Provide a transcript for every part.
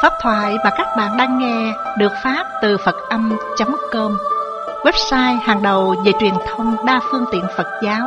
Pháp thoại mà các bạn đang nghe được phát từ Phật-âm.com, website hàng đầu về truyền thông đa phương tiện Phật giáo.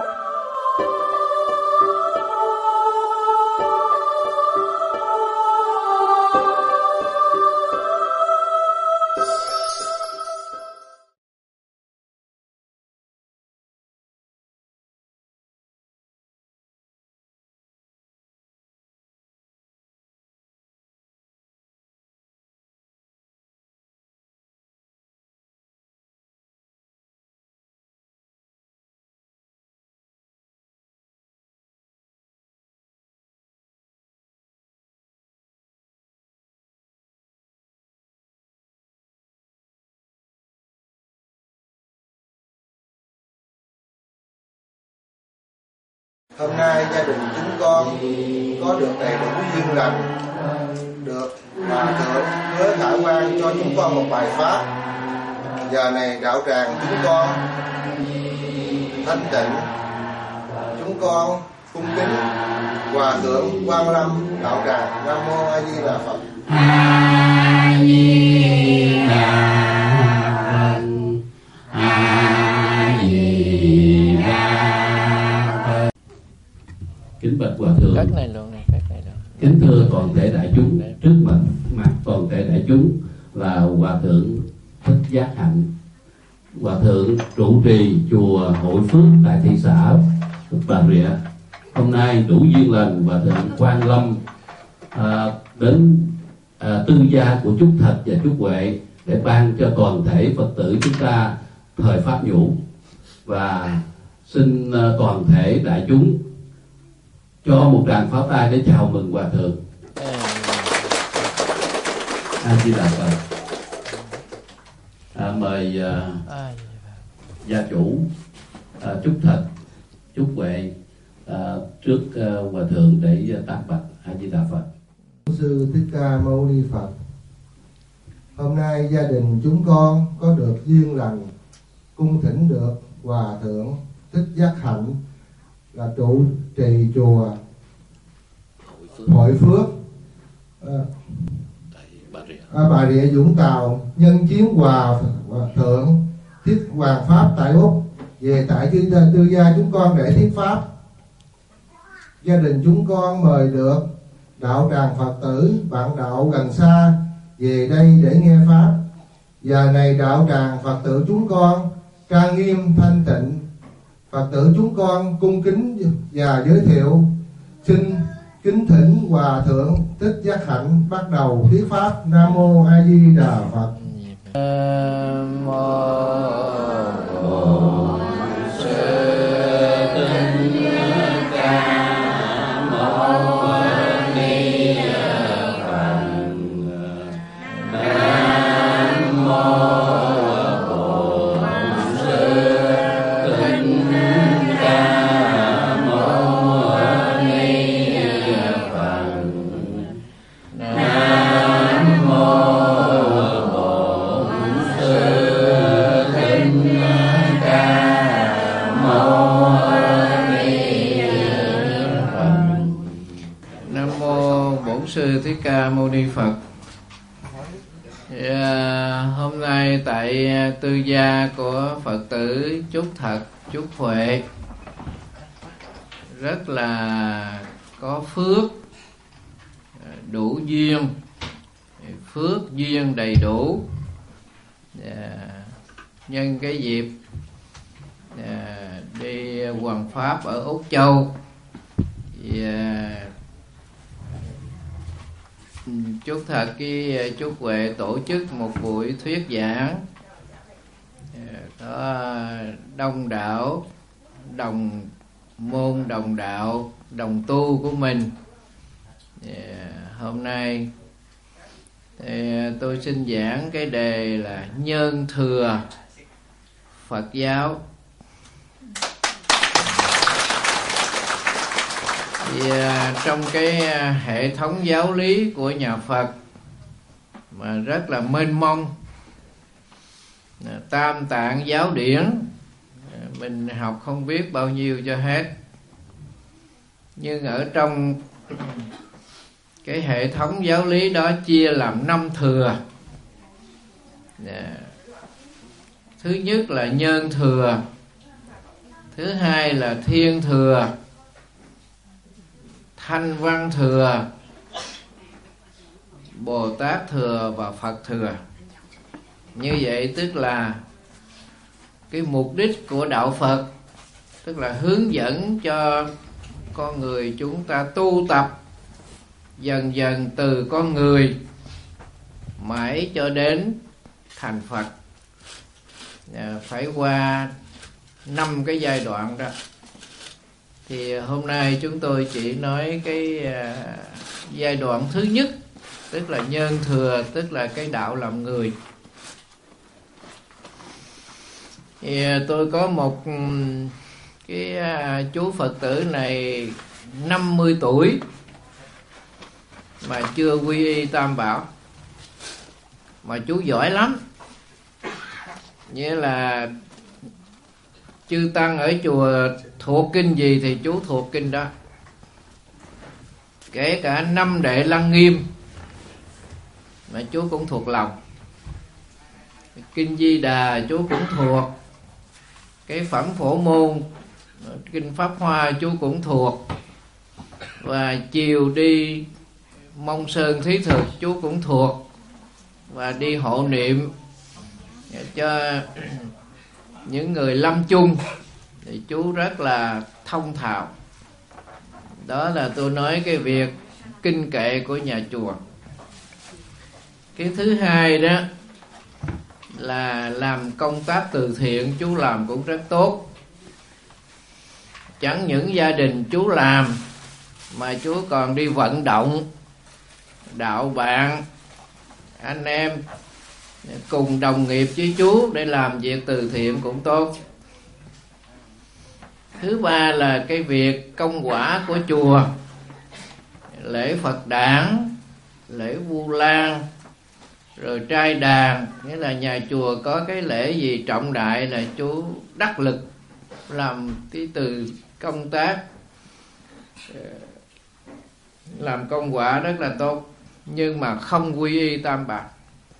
Hôm nay gia đình chúng con có được đầy đủ duyên lành, được Hòa Thượng hứa khả quan cho chúng con một bài pháp. Giờ này đạo tràng chúng con thanh tịnh, chúng con cung kính Hòa Thượng Quan Lâm đạo tràng. Nam mô A Di Đà Phật. A Di Đà Phật. A Di Đà. Kính bạch Hòa Thượng, Cắt này luôn. kính thưa toàn thể đại chúng, trước mặt toàn thể đại chúng là Hòa Thượng Thích Giác Hạnh, Hòa Thượng trụ trì chùa Hội Phước tại thị xã Bà Rịa. Hôm nay đủ duyên lành Hòa Thượng Quan Lâm đến tư gia của Trúc Thạch và Trúc Huệ để ban cho toàn thể Phật tử chúng ta thời pháp nhũ, và xin toàn thể đại chúng cho một tràng pháo tay để chào mừng Hòa Thượng. A Di Đà Phật. Mời gia chủ Trúc Thạch, Trúc Huệ trước Hòa Thượng để tác bạch. A Di Đà Phật. Sư Thích Ca Mâu Ni Phật. Hôm nay gia đình chúng con có được duyên lành cung thỉnh được Hòa Thượng Thích Giác Hạnh là trụ trì chùa Hội Phước Bà Rịa Vũng Tàu, nhân chuyến Hòa Thượng thuyết hoàng pháp tại Úc về tại tư gia chúng con để thuyết pháp. Gia đình chúng con mời được đạo tràng Phật tử bạn đạo gần xa về đây để nghe pháp. Giờ này đạo tràng Phật tử chúng con trang nghiêm thanh tịnh, Phật tử chúng con cung kính và giới thiệu. Xin kính thỉnh Hòa Thượng Thích Giác Hạnh bắt đầu thuyết pháp. Nam mô A Di Đà Phật. Nam mô Thích Ca Mâu Ni Phật. Hôm nay tại tư gia của Phật tử Trúc Thật, Trúc Huệ rất là có phước, đủ duyên, phước duyên đầy đủ. Nhân cái dịp đi hoằng pháp ở Úc Châu, Trúc Thật với Trúc Huệ tổ chức một buổi thuyết giảng, có đông đảo đồng môn, đồng đạo, đồng tu của mình. Hôm nay thì tôi xin giảng cái đề là nhân thừa Phật giáo. Thì trong cái hệ thống giáo lý của nhà Phật mà rất là mênh mông, Tam Tạng giáo điển, mình học không biết bao nhiêu cho hết. Nhưng ở trong cái hệ thống giáo lý đó chia làm 5 thừa. Thứ nhất là nhân thừa, thứ hai là thiên thừa, thanh văn thừa, Bồ Tát thừa và Phật thừa. Như vậy tức là cái mục đích của đạo Phật, tức là hướng dẫn cho con người chúng ta tu tập dần dần từ con người mãi cho đến thành Phật. Phải qua 5 cái giai đoạn đó. Thì hôm nay chúng tôi chỉ nói cái giai đoạn thứ nhất, tức là nhân thừa, tức là cái đạo làm người. Thì tôi có một cái chú Phật tử này 50 tuổi mà chưa quy y Tam Bảo, mà chú giỏi lắm. Nghĩa là chư tăng ở chùa thuộc kinh gì thì chú thuộc kinh đó. Kể cả 5 đệ Lăng Nghiêm mà chú cũng thuộc lòng. Kinh Di Đà chú cũng thuộc. Cái Phẩm Phổ Môn, kinh Pháp Hoa chú cũng thuộc. Và chiều đi Mông Sơn Thí Thực chú cũng thuộc. Và đi hộ niệm cho những người lâm chung thì chú rất là thông thạo. Đó là tôi nói cái việc kinh kệ của nhà chùa. Cái thứ hai đó là làm công tác từ thiện, chú làm cũng rất tốt. Chẳng những gia đình chú làm mà chú còn đi vận động đạo bạn, anh em cùng đồng nghiệp với chú để làm việc từ thiện cũng tốt. Thứ ba là cái việc công quả của chùa, lễ Phật đản, lễ Vu Lan, rồi trai đàn. Nghĩa là nhà chùa có cái lễ gì trọng đại là chú đắc lực làm cái từ công tác, làm công quả rất là tốt. Nhưng mà không quy y Tam Bảo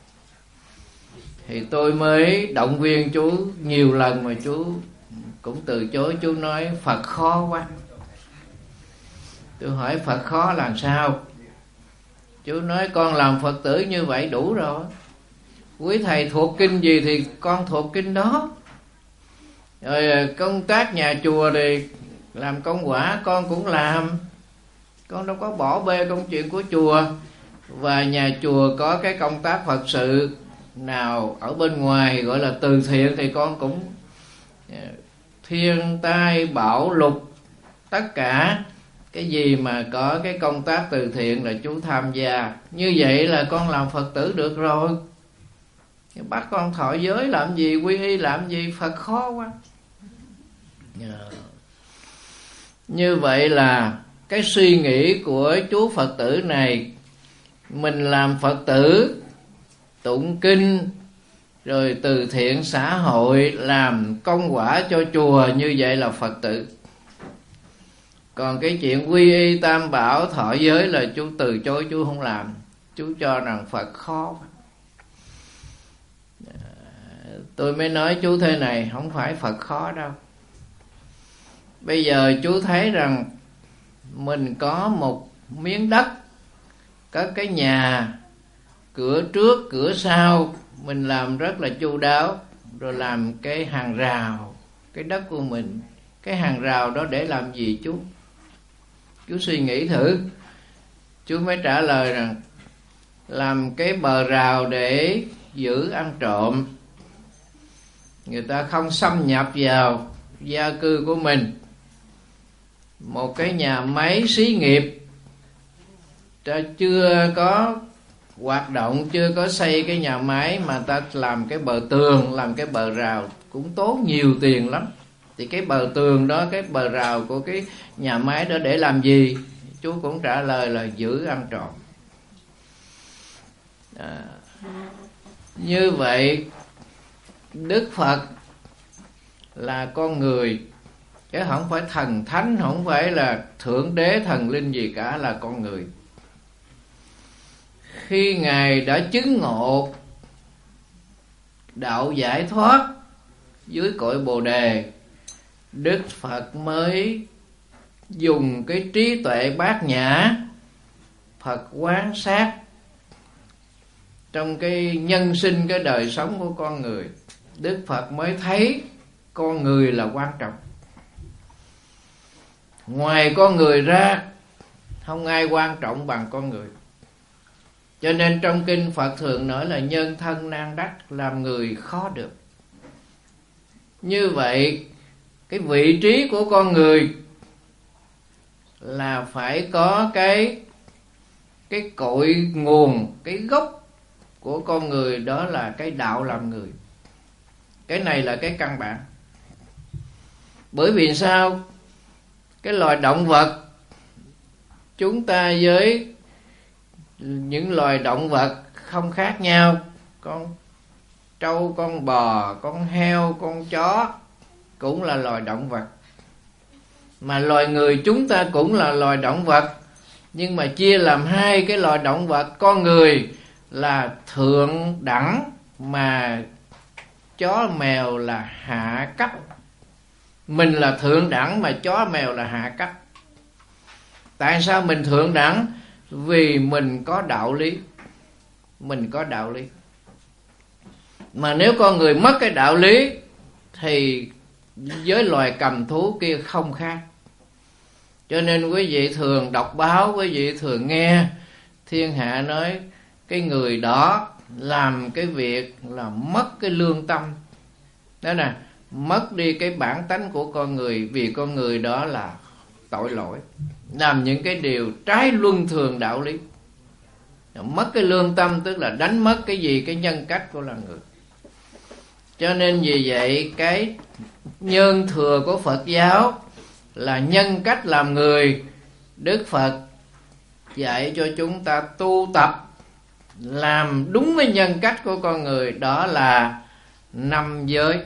thì tôi mới động viên chú nhiều lần mà chú cũng từ chối. Chú nói Phật khó quá. Tôi hỏi Phật khó làm sao? Chú nói con làm Phật tử như vậy đủ rồi. Quý thầy thuộc kinh gì thì con thuộc kinh đó. Rồi công tác nhà chùa thì làm công quả con cũng làm. Con đâu có bỏ bê công chuyện của chùa. Và nhà chùa có cái công tác Phật sự nào ở bên ngoài gọi là từ thiện thì con cũng thiên tai bão lụt, tất cả cái gì mà có cái công tác từ thiện là chú tham gia. Như vậy là con làm Phật tử được rồi. Bắt con thọ giới làm gì, quy y làm gì, Phật khó quá. Như vậy là cái suy nghĩ của chú Phật tử này, mình làm Phật tử tụng kinh rồi từ thiện xã hội, làm công quả cho chùa, như vậy là Phật tử. Còn cái chuyện quy y Tam Bảo, thọ giới là chú từ chối, chú không làm. Chú cho rằng Phật khó. Tôi mới nói chú thế này, không phải Phật khó đâu. Bây giờ chú thấy rằng mình có một miếng đất, có cái nhà, cửa trước, cửa sau, mình làm rất là chu đáo, rồi làm cái hàng rào, cái đất của mình. Cái hàng rào đó để làm gì chú? Chú suy nghĩ thử. Chú mới trả lời rằng làm cái bờ rào để giữ ăn trộm, người ta không xâm nhập vào gia cư của mình. Một cái nhà máy xí nghiệp chưa có hoạt động, chưa có xây cái nhà máy mà ta làm cái bờ tường, làm cái bờ rào cũng tốn nhiều tiền lắm. Thì cái bờ tường đó, cái bờ rào của cái nhà máy đó để làm gì? Chú cũng trả lời là giữ ăn trộm. Như vậy Đức Phật là con người, chứ không phải thần thánh, không phải là thượng đế thần linh gì cả, là con người. khi Ngài đã chứng ngộ đạo giải thoát dưới cội Bồ Đề, Đức Phật mới dùng cái trí tuệ bát nhã Phật quán sát trong cái nhân sinh, cái đời sống của con người. Đức Phật mới thấy con người là quan trọng. Ngoài con người ra không ai quan trọng bằng con người. Cho nên trong kinh Phật thường nói là nhân thân nan đắc, làm người khó được. Như vậy cái vị trí của con người là phải có cái cội nguồn, cái gốc của con người, đó là cái đạo làm người. Cái này là cái căn bản. Bởi vì sao? Cái loài động vật, chúng ta với những loài động vật không khác nhau. Con trâu, con bò, con heo, con chó cũng là loài động vật. Mà loài người chúng ta cũng là loài động vật, nhưng mà chia làm hai cái loài động vật. Con người là thượng đẳng, mà chó mèo là hạ cấp. Mình là thượng đẳng mà chó mèo là hạ cấp. Tại sao mình thượng đẳng? Vì mình có đạo lý. Mình có đạo lý. Mà nếu con người mất cái đạo lý thì với loài cầm thú kia không khác. Cho nên quý vị thường đọc báo, quý vị thường nghe thiên hạ nói cái người đó làm cái việc là mất cái lương tâm. Đó nè, mất đi cái bản tánh của con người, vì con người đó là tội lỗi, làm những cái điều trái luân thường đạo lý. Mất cái lương tâm tức là đánh mất cái gì? Cái nhân cách của là người. Cho nên vì vậy cái nhân thừa của Phật giáo là nhân cách làm người. Đức Phật dạy cho chúng ta tu tập làm đúng với nhân cách của con người, đó là 5 giới.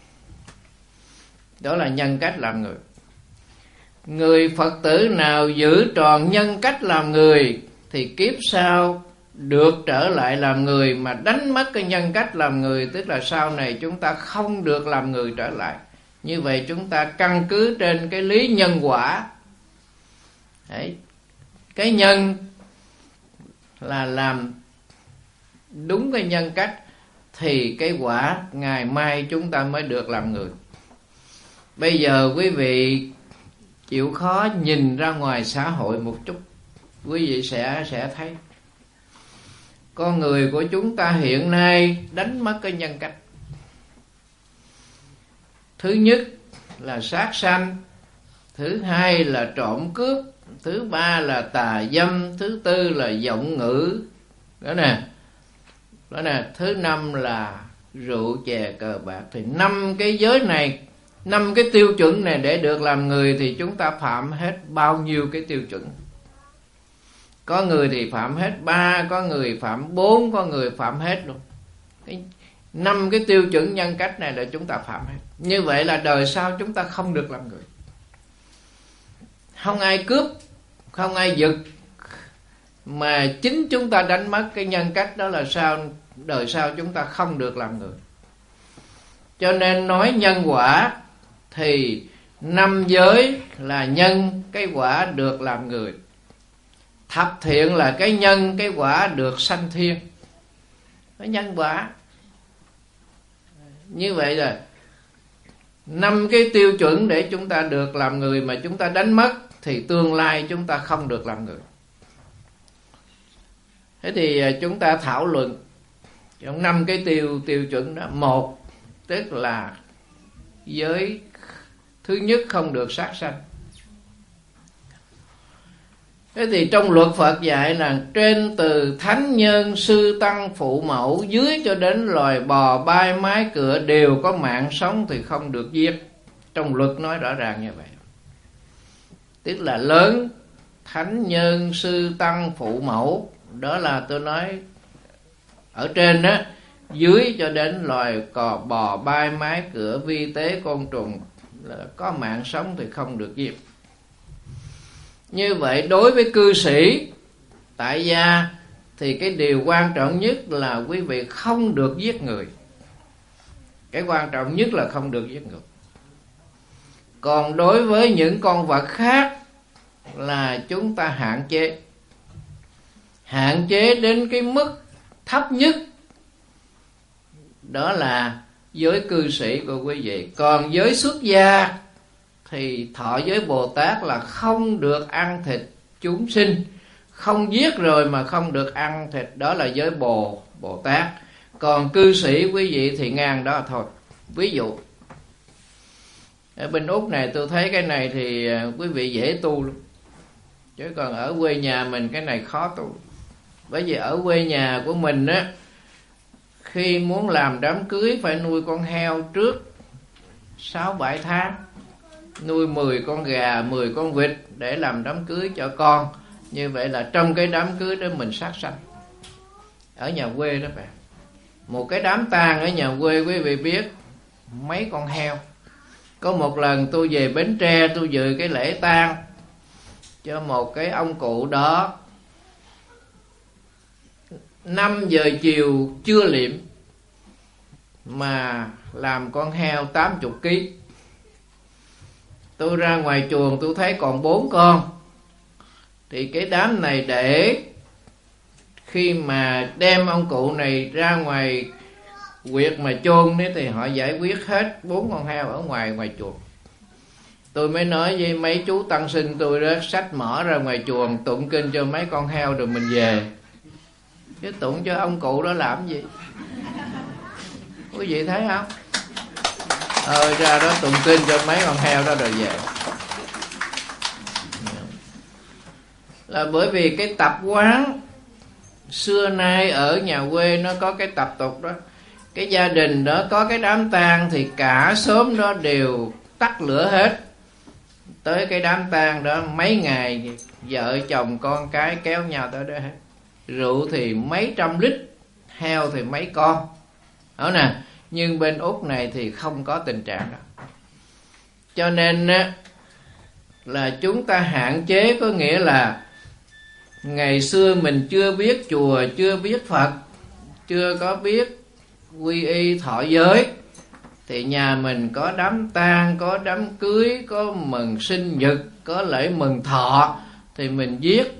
Đó là nhân cách làm người. Người Phật tử nào giữ tròn nhân cách làm người thì kiếp sau được trở lại làm người, mà đánh mất cái nhân cách làm người tức là sau này chúng ta không được làm người trở lại. Như vậy chúng ta căn cứ trên cái lý nhân quả. Đấy. Cái nhân là làm đúng cái nhân cách thì cái quả ngày mai chúng ta mới được làm người. Bây giờ quý vị chịu khó nhìn ra ngoài xã hội một chút, quý vị sẽ thấy con người của chúng ta hiện nay đánh mất cái nhân cách. Thứ nhất là sát sanh, thứ hai là trộm cướp, thứ ba là tà dâm, thứ tư là vọng ngữ, đó nè, thứ năm là rượu chè cờ bạc. Thì 5 cái giới này, 5 cái tiêu chuẩn này để được làm người thì chúng ta phạm hết bao nhiêu cái tiêu chuẩn? Có người thì phạm hết 3, có người phạm 4, có người phạm hết luôn. 5 cái tiêu chuẩn nhân cách này là chúng ta phạm hết. Như vậy là đời sau chúng ta không được làm người. Không ai cướp, không ai giật, mà chính chúng ta đánh mất cái nhân cách, đó là sao? Đời sau chúng ta không được làm người. Cho nên nói nhân quả thì 5 giới là nhân, cái quả được làm người. Thập thiện là cái nhân, cái quả được sanh thiên. Cái nhân quả. Như vậy là 5 cái tiêu chuẩn để chúng ta được làm người mà chúng ta đánh mất thì tương lai chúng ta không được làm người. Thế thì chúng ta thảo luận trong 5 cái tiêu chuẩn đó. 1 tức là giới thứ nhất không được sát sanh. Thế thì trong luật Phật dạy là trên từ thánh nhân, sư tăng, phụ mẫu, dưới cho đến loài bò, bay, mái, cửa đều có mạng sống thì không được giết. Trong luật nói rõ ràng như vậy. Tức là lớn, thánh nhân, sư tăng, phụ mẫu, đó là tôi nói ở trên đó, dưới cho đến loài cò, bò, bay, mái, cửa, vi tế, côn trùng là có mạng sống thì không được giết. Như vậy đối với cư sĩ tại gia thì cái điều quan trọng nhất là quý vị không được giết người. Cái quan trọng nhất là không được giết người. Còn đối với những con vật khác là chúng ta hạn chế. Hạn chế đến cái mức thấp nhất, đó là giới cư sĩ của quý vị. Còn giới xuất gia thì thọ giới Bồ Tát là không được ăn thịt chúng sinh. Không giết rồi mà không được ăn thịt, đó là giới Bồ Tát. Còn cư sĩ quý vị thì ngang đó thôi. Ví dụ ở bên Úc này tôi thấy cái này thì quý vị dễ tu lắm. Chứ còn ở quê nhà mình cái này khó tu. Bởi vì ở quê nhà của mình á, khi muốn làm đám cưới phải nuôi con heo trước 6-7 tháng, nuôi 10 con gà, 10 con vịt để làm đám cưới cho con. Như vậy là trong cái đám cưới đó mình sát sanh. Ở nhà quê đó bạn, một cái đám tang ở nhà quê quý vị biết mấy con heo. Có một lần tôi về Bến Tre, tôi dự cái lễ tang cho một cái ông cụ đó. 5 giờ chiều chưa liệm mà làm con heo 80 kg. Tôi ra ngoài chuồng tôi thấy còn 4 con. Thì cái đám này để khi mà đem ông cụ này ra ngoài quyệt mà chôn thì họ giải quyết hết 4 con heo ở ngoài chuồng. Tôi mới nói với mấy chú tăng sinh tôi đó, xách mỏ ra ngoài chuồng tụng kinh cho mấy con heo rồi mình về. Chứ tụng cho ông cụ đó làm gì? Quý vị thấy không? Ra đó tụng kinh cho mấy con heo đó rồi về. Là bởi vì cái tập quán xưa nay ở nhà quê nó có cái tập tục đó. Cái gia đình đó có cái đám tang thì cả xóm đó đều tắt lửa hết. Tới cái đám tang đó mấy ngày vợ chồng con cái kéo nhau tới đó hết. Rượu thì mấy trăm lít, heo thì mấy con. Đó nè, nhưng bên Úc này thì không có tình trạng đó. Cho nên là chúng ta hạn chế, có nghĩa là ngày xưa mình chưa biết chùa, chưa biết Phật, chưa có biết quy y thọ giới, thì nhà mình có đám tang, có đám cưới, có mừng sinh nhật, có lễ mừng thọ thì mình giết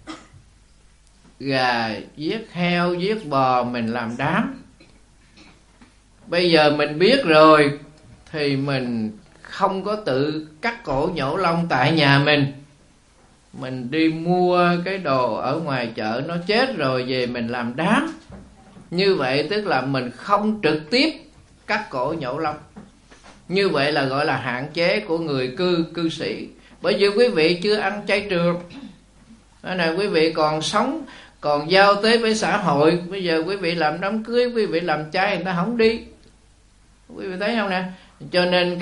gà, giết heo, giết bò, mình làm đám. Bây giờ mình biết rồi thì mình không có tự cắt cổ nhổ lông tại nhà mình đi mua cái đồ ở ngoài chợ nó chết rồi về mình làm đám. Như vậy tức là mình không trực tiếp cắt cổ nhổ lông. Như vậy là gọi là hạn chế của người cư sĩ. Bởi vì quý vị chưa ăn chay trường, đó là quý vị còn sống, còn giao tế với xã hội. Bây giờ quý vị làm đám cưới, quý vị làm chay người ta không đi. Quý vị thấy không nè? Cho nên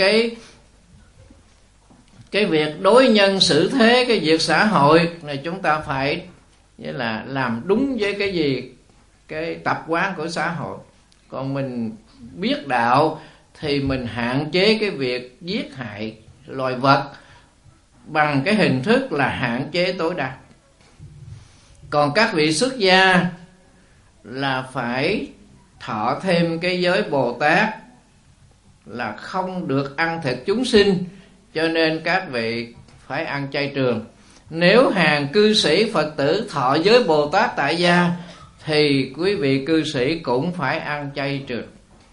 cái việc đối nhân xử thế, cái việc xã hội này chúng ta phải là làm đúng với cái gì, cái tập quán của xã hội. Còn mình biết đạo thì mình hạn chế cái việc giết hại loài vật bằng cái hình thức là hạn chế tối đa. Còn các vị xuất gia là phải thọ thêm cái giới Bồ Tát là không được ăn thịt chúng sinh, cho nên các vị phải ăn chay trường. Nếu hàng cư sĩ Phật tử thọ giới Bồ Tát tại gia thì quý vị cư sĩ cũng phải ăn chay trường.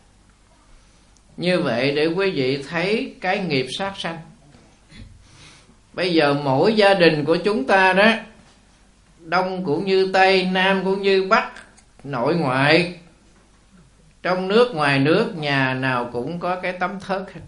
Như vậy để quý vị thấy cái nghiệp sát sanh. Bây giờ mỗi gia đình của chúng ta đó, Đông cũng như Tây, Nam cũng như Bắc, nội ngoại, trong nước ngoài nước, nhà nào cũng có cái tấm thớt hết.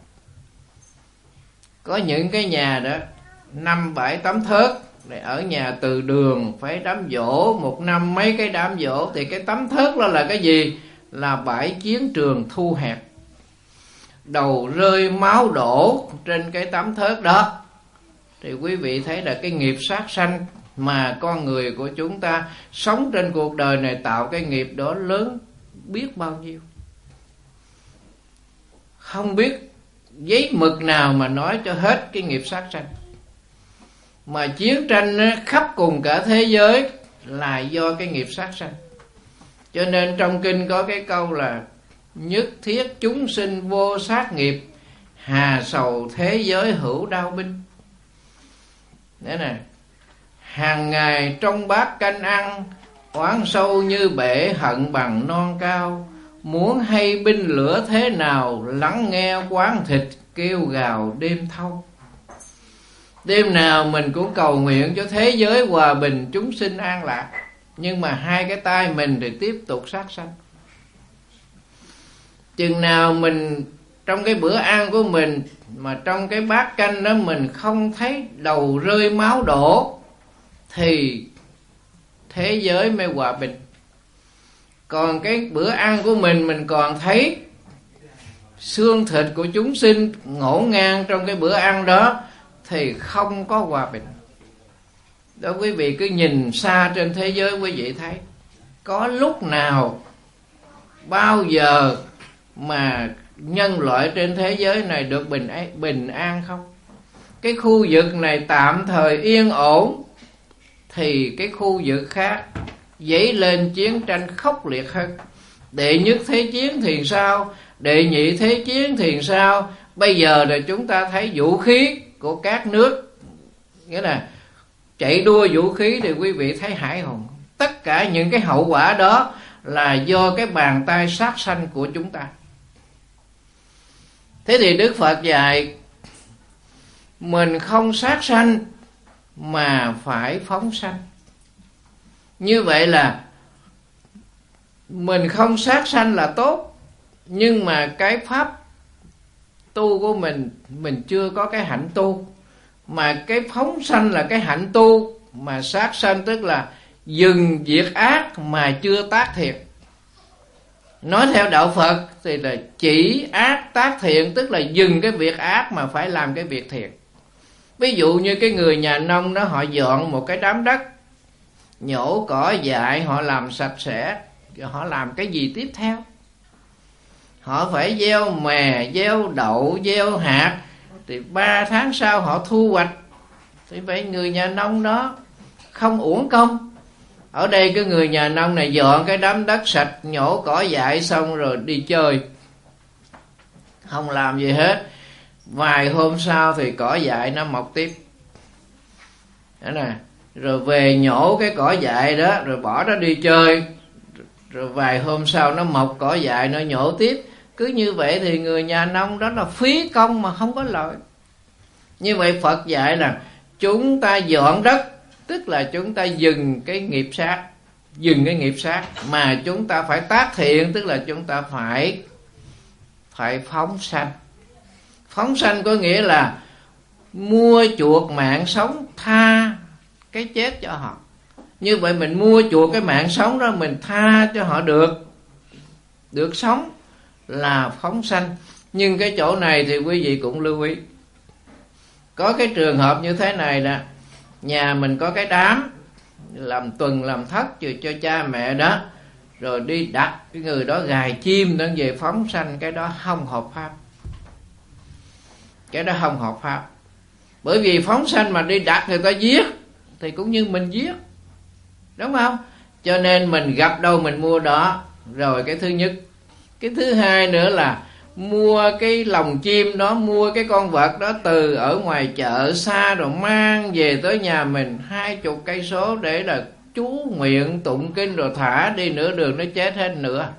Có những cái nhà đó 5-7 tấm thớt, để ở nhà từ đường phải đám giỗ, một năm mấy cái đám giỗ, thì cái tấm thớt đó là cái gì? Là bãi chiến trường thu hẹp, đầu rơi máu đổ trên cái tấm thớt đó. Thì quý vị thấy là cái nghiệp sát sanh mà con người của chúng ta sống trên cuộc đời này tạo cái nghiệp đó lớn biết bao nhiêu. Không biết giấy mực nào mà nói cho hết cái nghiệp sát sanh. Mà chiến tranh khắp cùng cả thế giới là do cái nghiệp sát sanh. Cho nên trong kinh có cái câu là nhất thiết chúng sinh vô sát nghiệp, hà sầu thế giới hữu đau binh. Đấy nè, hàng ngày trong bát canh ăn, oán sâu như bể hận bằng non cao. Muốn hay binh lửa thế nào, lắng nghe quán thịt kêu gào đêm thâu. Đêm nào mình cũng cầu nguyện cho thế giới hòa bình, chúng sinh an lạc, nhưng mà hai cái tay mình thì tiếp tục sát sanh. Chừng nào mình trong cái bữa ăn của mình mà trong cái bát canh đó mình không thấy đầu rơi máu đổ thì thế giới mới hòa bình. Còn cái bữa ăn của mình còn thấy xương thịt của chúng sinh ngổn ngang trong cái bữa ăn đó thì không có hòa bình. Đó, quý vị cứ nhìn xa trên thế giới, quý vị thấy có lúc nào, bao giờ mà nhân loại trên thế giới này được bình an không? Cái khu vực này tạm thời yên ổn thì cái khu vực khác dấy lên chiến tranh khốc liệt hơn. Đệ nhất thế chiến thì sao? Đệ nhị thế chiến thì sao? Bây giờ là chúng ta thấy vũ khí của các nước, nghĩa là chạy đua vũ khí, thì quý vị thấy hãi hồn. Tất cả những cái hậu quả đó là do cái bàn tay sát sanh của chúng ta. Thế thì Đức Phật dạy mình không sát sanh mà phải phóng sanh. Như vậy là mình không sát sanh là tốt, nhưng mà cái pháp tu của mình chưa có cái hạnh tu. Mà cái phóng sanh là cái hạnh tu, mà sát sanh tức là dừng việc ác mà chưa tác thiện. Nói theo đạo Phật thì là chỉ ác tác thiện, tức là dừng cái việc ác mà phải làm cái việc thiện. Ví dụ như cái người nhà nông đó, họ dọn một cái đám đất, nhổ cỏ dại, họ làm sạch sẽ, họ làm cái gì tiếp theo? Họ phải gieo mè, gieo đậu, gieo hạt, thì 3 tháng sau họ thu hoạch. Thì vậy người nhà nông đó không uổng công. Ở đây cái người nhà nông này dọn cái đám đất sạch, nhổ cỏ dại xong rồi đi chơi, không làm gì hết. Vài hôm sau thì cỏ dại nó mọc tiếp. Đó nè, rồi về nhổ cái cỏ dại đó, rồi bỏ nó đi chơi, rồi vài hôm sau nó mọc cỏ dại, nó nhổ tiếp. Cứ như vậy thì người nhà nông đó là phí công mà không có lợi. Như vậy Phật dạy là chúng ta dọn đất, tức là chúng ta dừng cái nghiệp sát, dừng cái nghiệp sát, mà chúng ta phải tác thiện, tức là chúng ta phải phóng sanh. Phóng sanh có nghĩa là mua chuộc mạng sống, tha cái chết cho họ. Như vậy mình mua chuộc cái mạng sống đó, mình tha cho họ được sống là phóng sanh. Nhưng cái chỗ này thì quý vị cũng lưu ý, có cái trường hợp như thế này là nhà mình có cái đám làm tuần làm thất cho cha mẹ đó, rồi đi đặt cái người đó gài chim nó về phóng sanh, cái đó không hợp pháp. Cái đó không hợp pháp. Bởi vì phóng sanh mà đi đặt người ta giết thì cũng như mình giết, đúng không? Cho nên mình gặp đâu mình mua đó. Rồi cái thứ nhất. Cái thứ hai nữa là mua cái lồng chim đó, mua cái con vật đó từ ở ngoài chợ xa, rồi mang về tới nhà mình 20 cây số để là chú nguyện tụng kinh, rồi thả đi nửa đường nó chết hết nữa,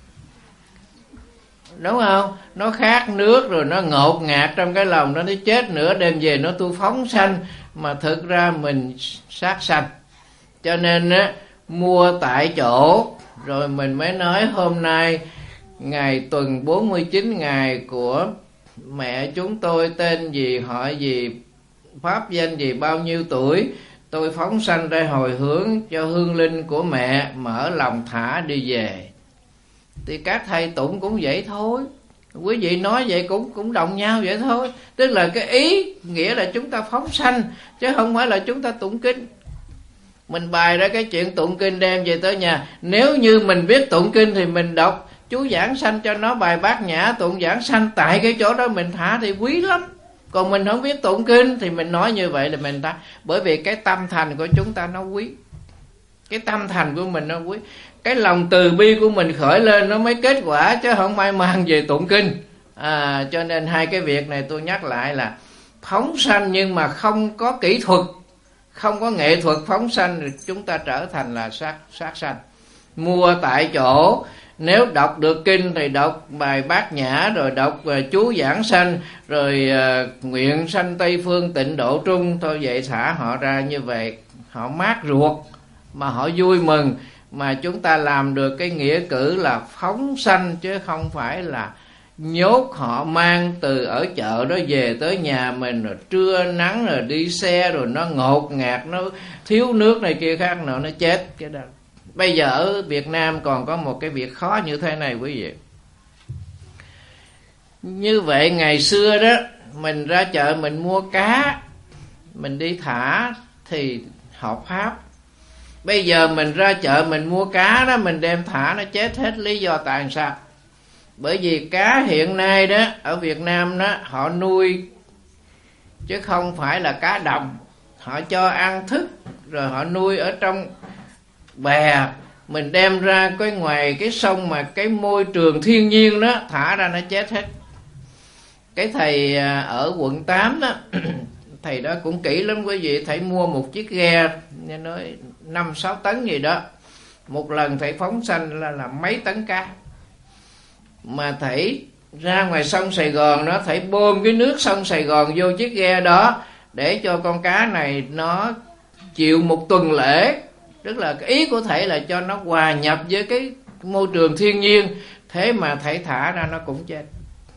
đúng không? Nó khát nước rồi nó ngột ngạt trong cái lòng đó, nó chết nữa, đem về nó tu phóng sanh, mà thực ra mình sát sanh. Cho nên á, mua tại chỗ. Rồi mình mới nói hôm nay ngày tuần 49 ngày của mẹ chúng tôi, tên gì, họ gì, pháp danh gì, bao nhiêu tuổi, tôi phóng sanh ra hồi hướng cho hương linh của mẹ, mở lòng thả đi về. Thì các thầy tụng cũng vậy thôi, quý vị nói vậy cũng đồng nhau vậy thôi. Tức là cái ý nghĩa là chúng ta phóng sanh, chứ không phải là chúng ta tụng kinh. Mình bày ra cái chuyện tụng kinh đem về tới nhà. Nếu như mình biết tụng kinh thì mình đọc chú giảng sanh cho nó bài Bát Nhã tụng giảng sanh tại cái chỗ đó mình thả thì quý lắm. Còn mình không biết tụng kinh thì mình nói như vậy là mình ta. Bởi vì cái tâm thành của chúng ta nó quý. Cái tâm thành của mình nó quý, cái lòng từ bi của mình khởi lên nó mới kết quả, chứ không phải mang về tụng kinh. Cho nên hai cái việc này tôi nhắc lại là phóng sanh nhưng mà không có kỹ thuật, không có nghệ thuật phóng sanh, chúng ta trở thành là sát sanh. Mua tại chỗ, nếu đọc được kinh thì đọc bài Bát Nhã, rồi đọc chú giảng sanh, rồi nguyện sanh Tây Phương tịnh độ trung. Thôi vậy thả họ ra như vậy, họ mát ruột mà họ vui mừng. Mà chúng ta làm được cái nghĩa cử là phóng sanh, chứ không phải là nhốt họ, mang từ ở chợ đó về tới nhà mình, rồi trưa nắng, rồi đi xe, rồi nó ngột ngạt, nó thiếu nước này kia khác nữa, nó chết. Cái đó bây giờ ở Việt Nam còn có một cái việc khó như thế này quý vị. Như vậy ngày xưa đó, mình ra chợ mình mua cá, mình đi thả thì hợp pháp. Bây giờ mình ra chợ mình mua cá đó, mình đem thả nó chết hết. Lý do tại sao? Bởi vì cá hiện nay đó ở Việt Nam đó họ nuôi chứ không phải là cá đồng. Họ cho ăn thức rồi họ nuôi ở trong bè. Mình đem ra cái ngoài cái sông mà cái môi trường thiên nhiên đó, thả ra nó chết hết. Cái thầy ở quận 8 đó thầy đó cũng kỹ lắm quý vị. Thầy mua một chiếc ghe nói 5-6 tấn gì đó, một lần thầy phóng sanh là mấy tấn cá. Mà thầy ra ngoài sông Sài Gòn đó, thầy bơm cái nước sông Sài Gòn vô chiếc ghe đó để cho con cá này nó chịu một tuần lễ. Tức là cái ý của thầy là cho nó hòa nhập với cái môi trường thiên nhiên. Thế mà thầy thả ra nó cũng chết.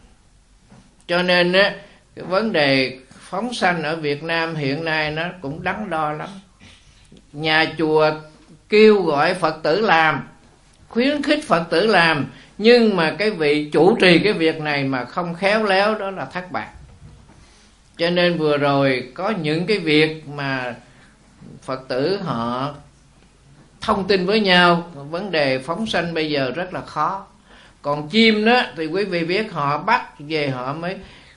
Cho nên á, cái vấn đề phóng sanh ở Việt Nam hiện nay nó cũng đắn đo lắm. Nhà chùa kêu gọi Phật tử làm, khuyến khích Phật tử làm, nhưng mà cái vị chủ trì cái việc này mà không khéo léo đó là thất bại. Cho nên vừa rồi có những cái việc mà Phật tử họ thông tin với nhau, vấn đề phóng sanh bây giờ rất là khó. Còn chim đó thì quý vị biết, họ bắt về họ mới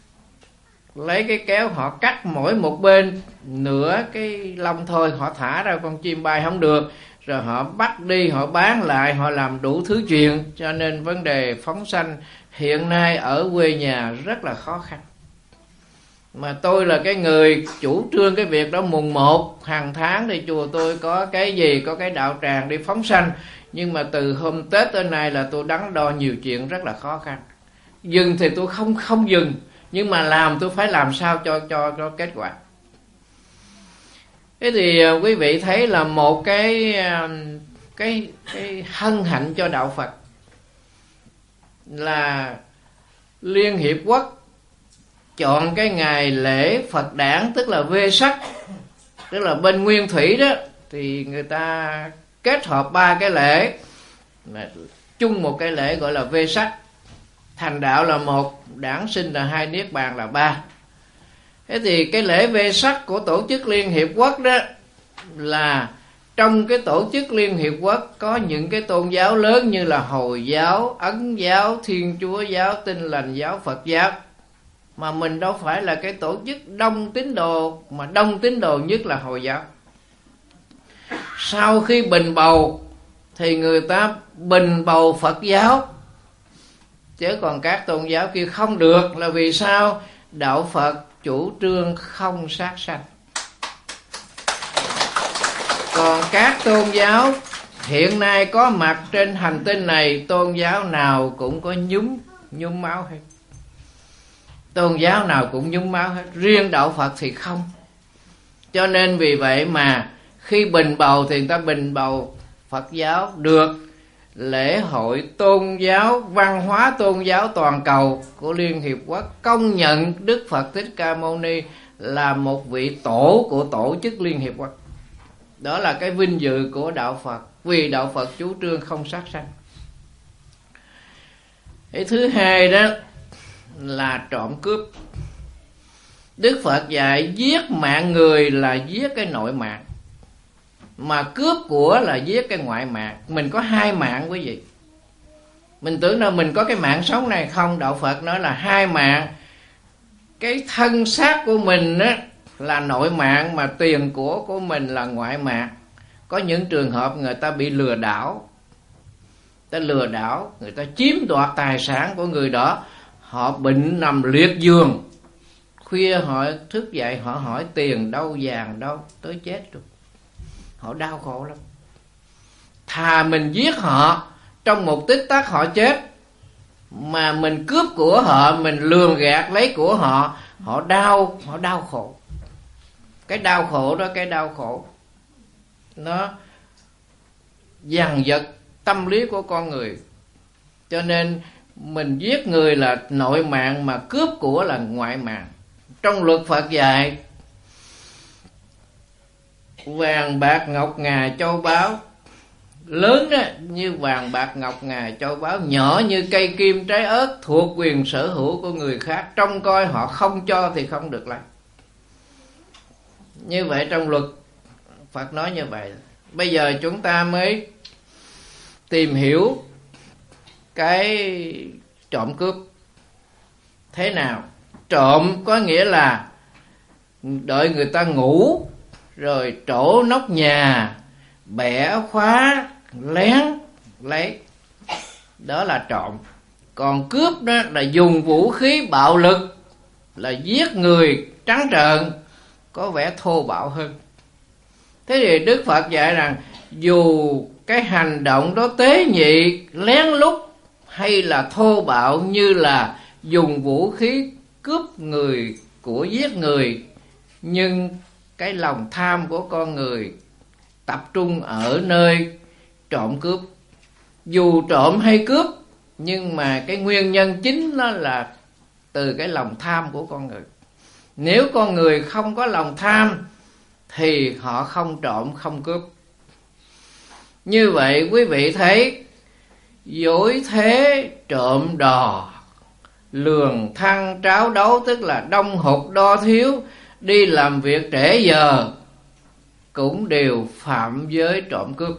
lấy cái kéo họ cắt mỗi một bên nửa cái lông thôi, họ thả ra con chim bay không được, rồi họ bắt đi họ bán lại, họ làm đủ thứ chuyện. Cho nên vấn đề phóng sanh hiện nay ở quê nhà rất là khó khăn. Mà tôi là cái người chủ trương cái việc đó. Mùng 1 hàng tháng thì chùa tôi có cái gì, có cái đạo tràng đi phóng sanh. Nhưng mà từ hôm Tết tới nay là tôi đắn đo nhiều chuyện rất là khó khăn. Dừng thì tôi không dừng, nhưng mà làm tôi phải làm sao cho kết quả. Thế thì quý vị thấy là một cái hân hạnh cho đạo Phật là Liên Hiệp Quốc chọn cái ngày lễ Phật đản, tức là Vesak, tức là bên Nguyên Thủy đó, thì người ta kết hợp 3 cái lễ chung một cái lễ gọi là Vesak. Thành đạo là 1, đản sinh là 2, niết bàn là 3. Thế thì cái lễ Vesak của Tổ chức Liên Hiệp Quốc đó là trong cái Tổ chức Liên Hiệp Quốc có những cái tôn giáo lớn như là Hồi giáo, Ấn giáo, Thiên Chúa giáo, Tin Lành giáo, Phật giáo. Mà mình đâu phải là cái tổ chức đông tín đồ, mà đông tín đồ nhất là Hồi giáo. Sau khi bình bầu thì người ta bình bầu Phật giáo, chứ còn các tôn giáo kia không được. Là vì sao? Đạo Phật chủ trương không sát sanh. Còn các tôn giáo hiện nay có mặt trên hành tinh này, tôn giáo nào cũng có nhúng máu hết. Tôn giáo nào cũng nhúng máu hết, riêng đạo Phật thì không. Cho nên vì vậy mà khi bình bầu thì người ta bình bầu Phật giáo được. Lễ hội tôn giáo, văn hóa tôn giáo toàn cầu của Liên Hiệp Quốc công nhận Đức Phật Thích Ca Mâu Ni là một vị tổ của Tổ chức Liên Hiệp Quốc. Đó là cái vinh dự của đạo Phật, vì đạo Phật chủ trương không sát sanh. Cái thứ hai đó là trộm cướp. Đức Phật dạy giết mạng người là giết cái nội mạng, mà cướp của là giết cái ngoại mạng. Mình có 2 mạng quý vị. Mình tưởng đâu mình có cái mạng sống này không. Đạo Phật nói là 2 mạng. Cái thân xác của mình á là nội mạng, mà tiền của mình là ngoại mạng. Có những trường hợp người ta bị lừa đảo, người ta chiếm đoạt tài sản của người đó. Họ bệnh nằm liệt giường, khuya họ thức dậy, họ hỏi tiền đâu, vàng đâu, tới chết rồi. Họ đau khổ lắm. Thà mình giết họ, trong một tích tắc họ chết, mà mình cướp của họ, mình lường gạt lấy của họ, họ đau khổ. Cái đau khổ đó, cái đau khổ nó dằn vặt tâm lý của con người. Cho nên mình giết người là nội mạng, mà cướp của là ngoại mạng. Trong luật Phật dạy vàng bạc ngọc ngà châu báu, lớn đó như vàng bạc ngọc ngà châu báu, nhỏ như cây kim trái ớt, thuộc quyền sở hữu của người khác, trông coi họ không cho thì không được lấy. Như vậy trong luật Phật nói như vậy. Bây giờ chúng ta mới tìm hiểu cái trộm cướp thế nào. Trộm có nghĩa là đợi người ta ngủ rồi trổ nóc nhà, bẻ khóa, lén lấy, đó là trộm. Còn cướp đó là dùng vũ khí bạo lực, là giết người trắng trợn, có vẻ thô bạo hơn. Thế thì Đức Phật dạy rằng dù cái hành động đó tế nhị, lén lút hay là thô bạo, như là dùng vũ khí cướp người, của giết người, nhưng cái lòng tham của con người tập trung ở nơi trộm cướp. Dù trộm hay cướp, nhưng mà cái nguyên nhân chính nó là từ cái lòng tham của con người. Nếu con người không có lòng tham thì họ không trộm, không cướp. Như vậy quý vị thấy dối thế trộm đò, lường thăng tráo đấu, tức là đông hụt đo thiếu, đi làm việc trễ giờ, cũng đều phạm giới trộm cướp.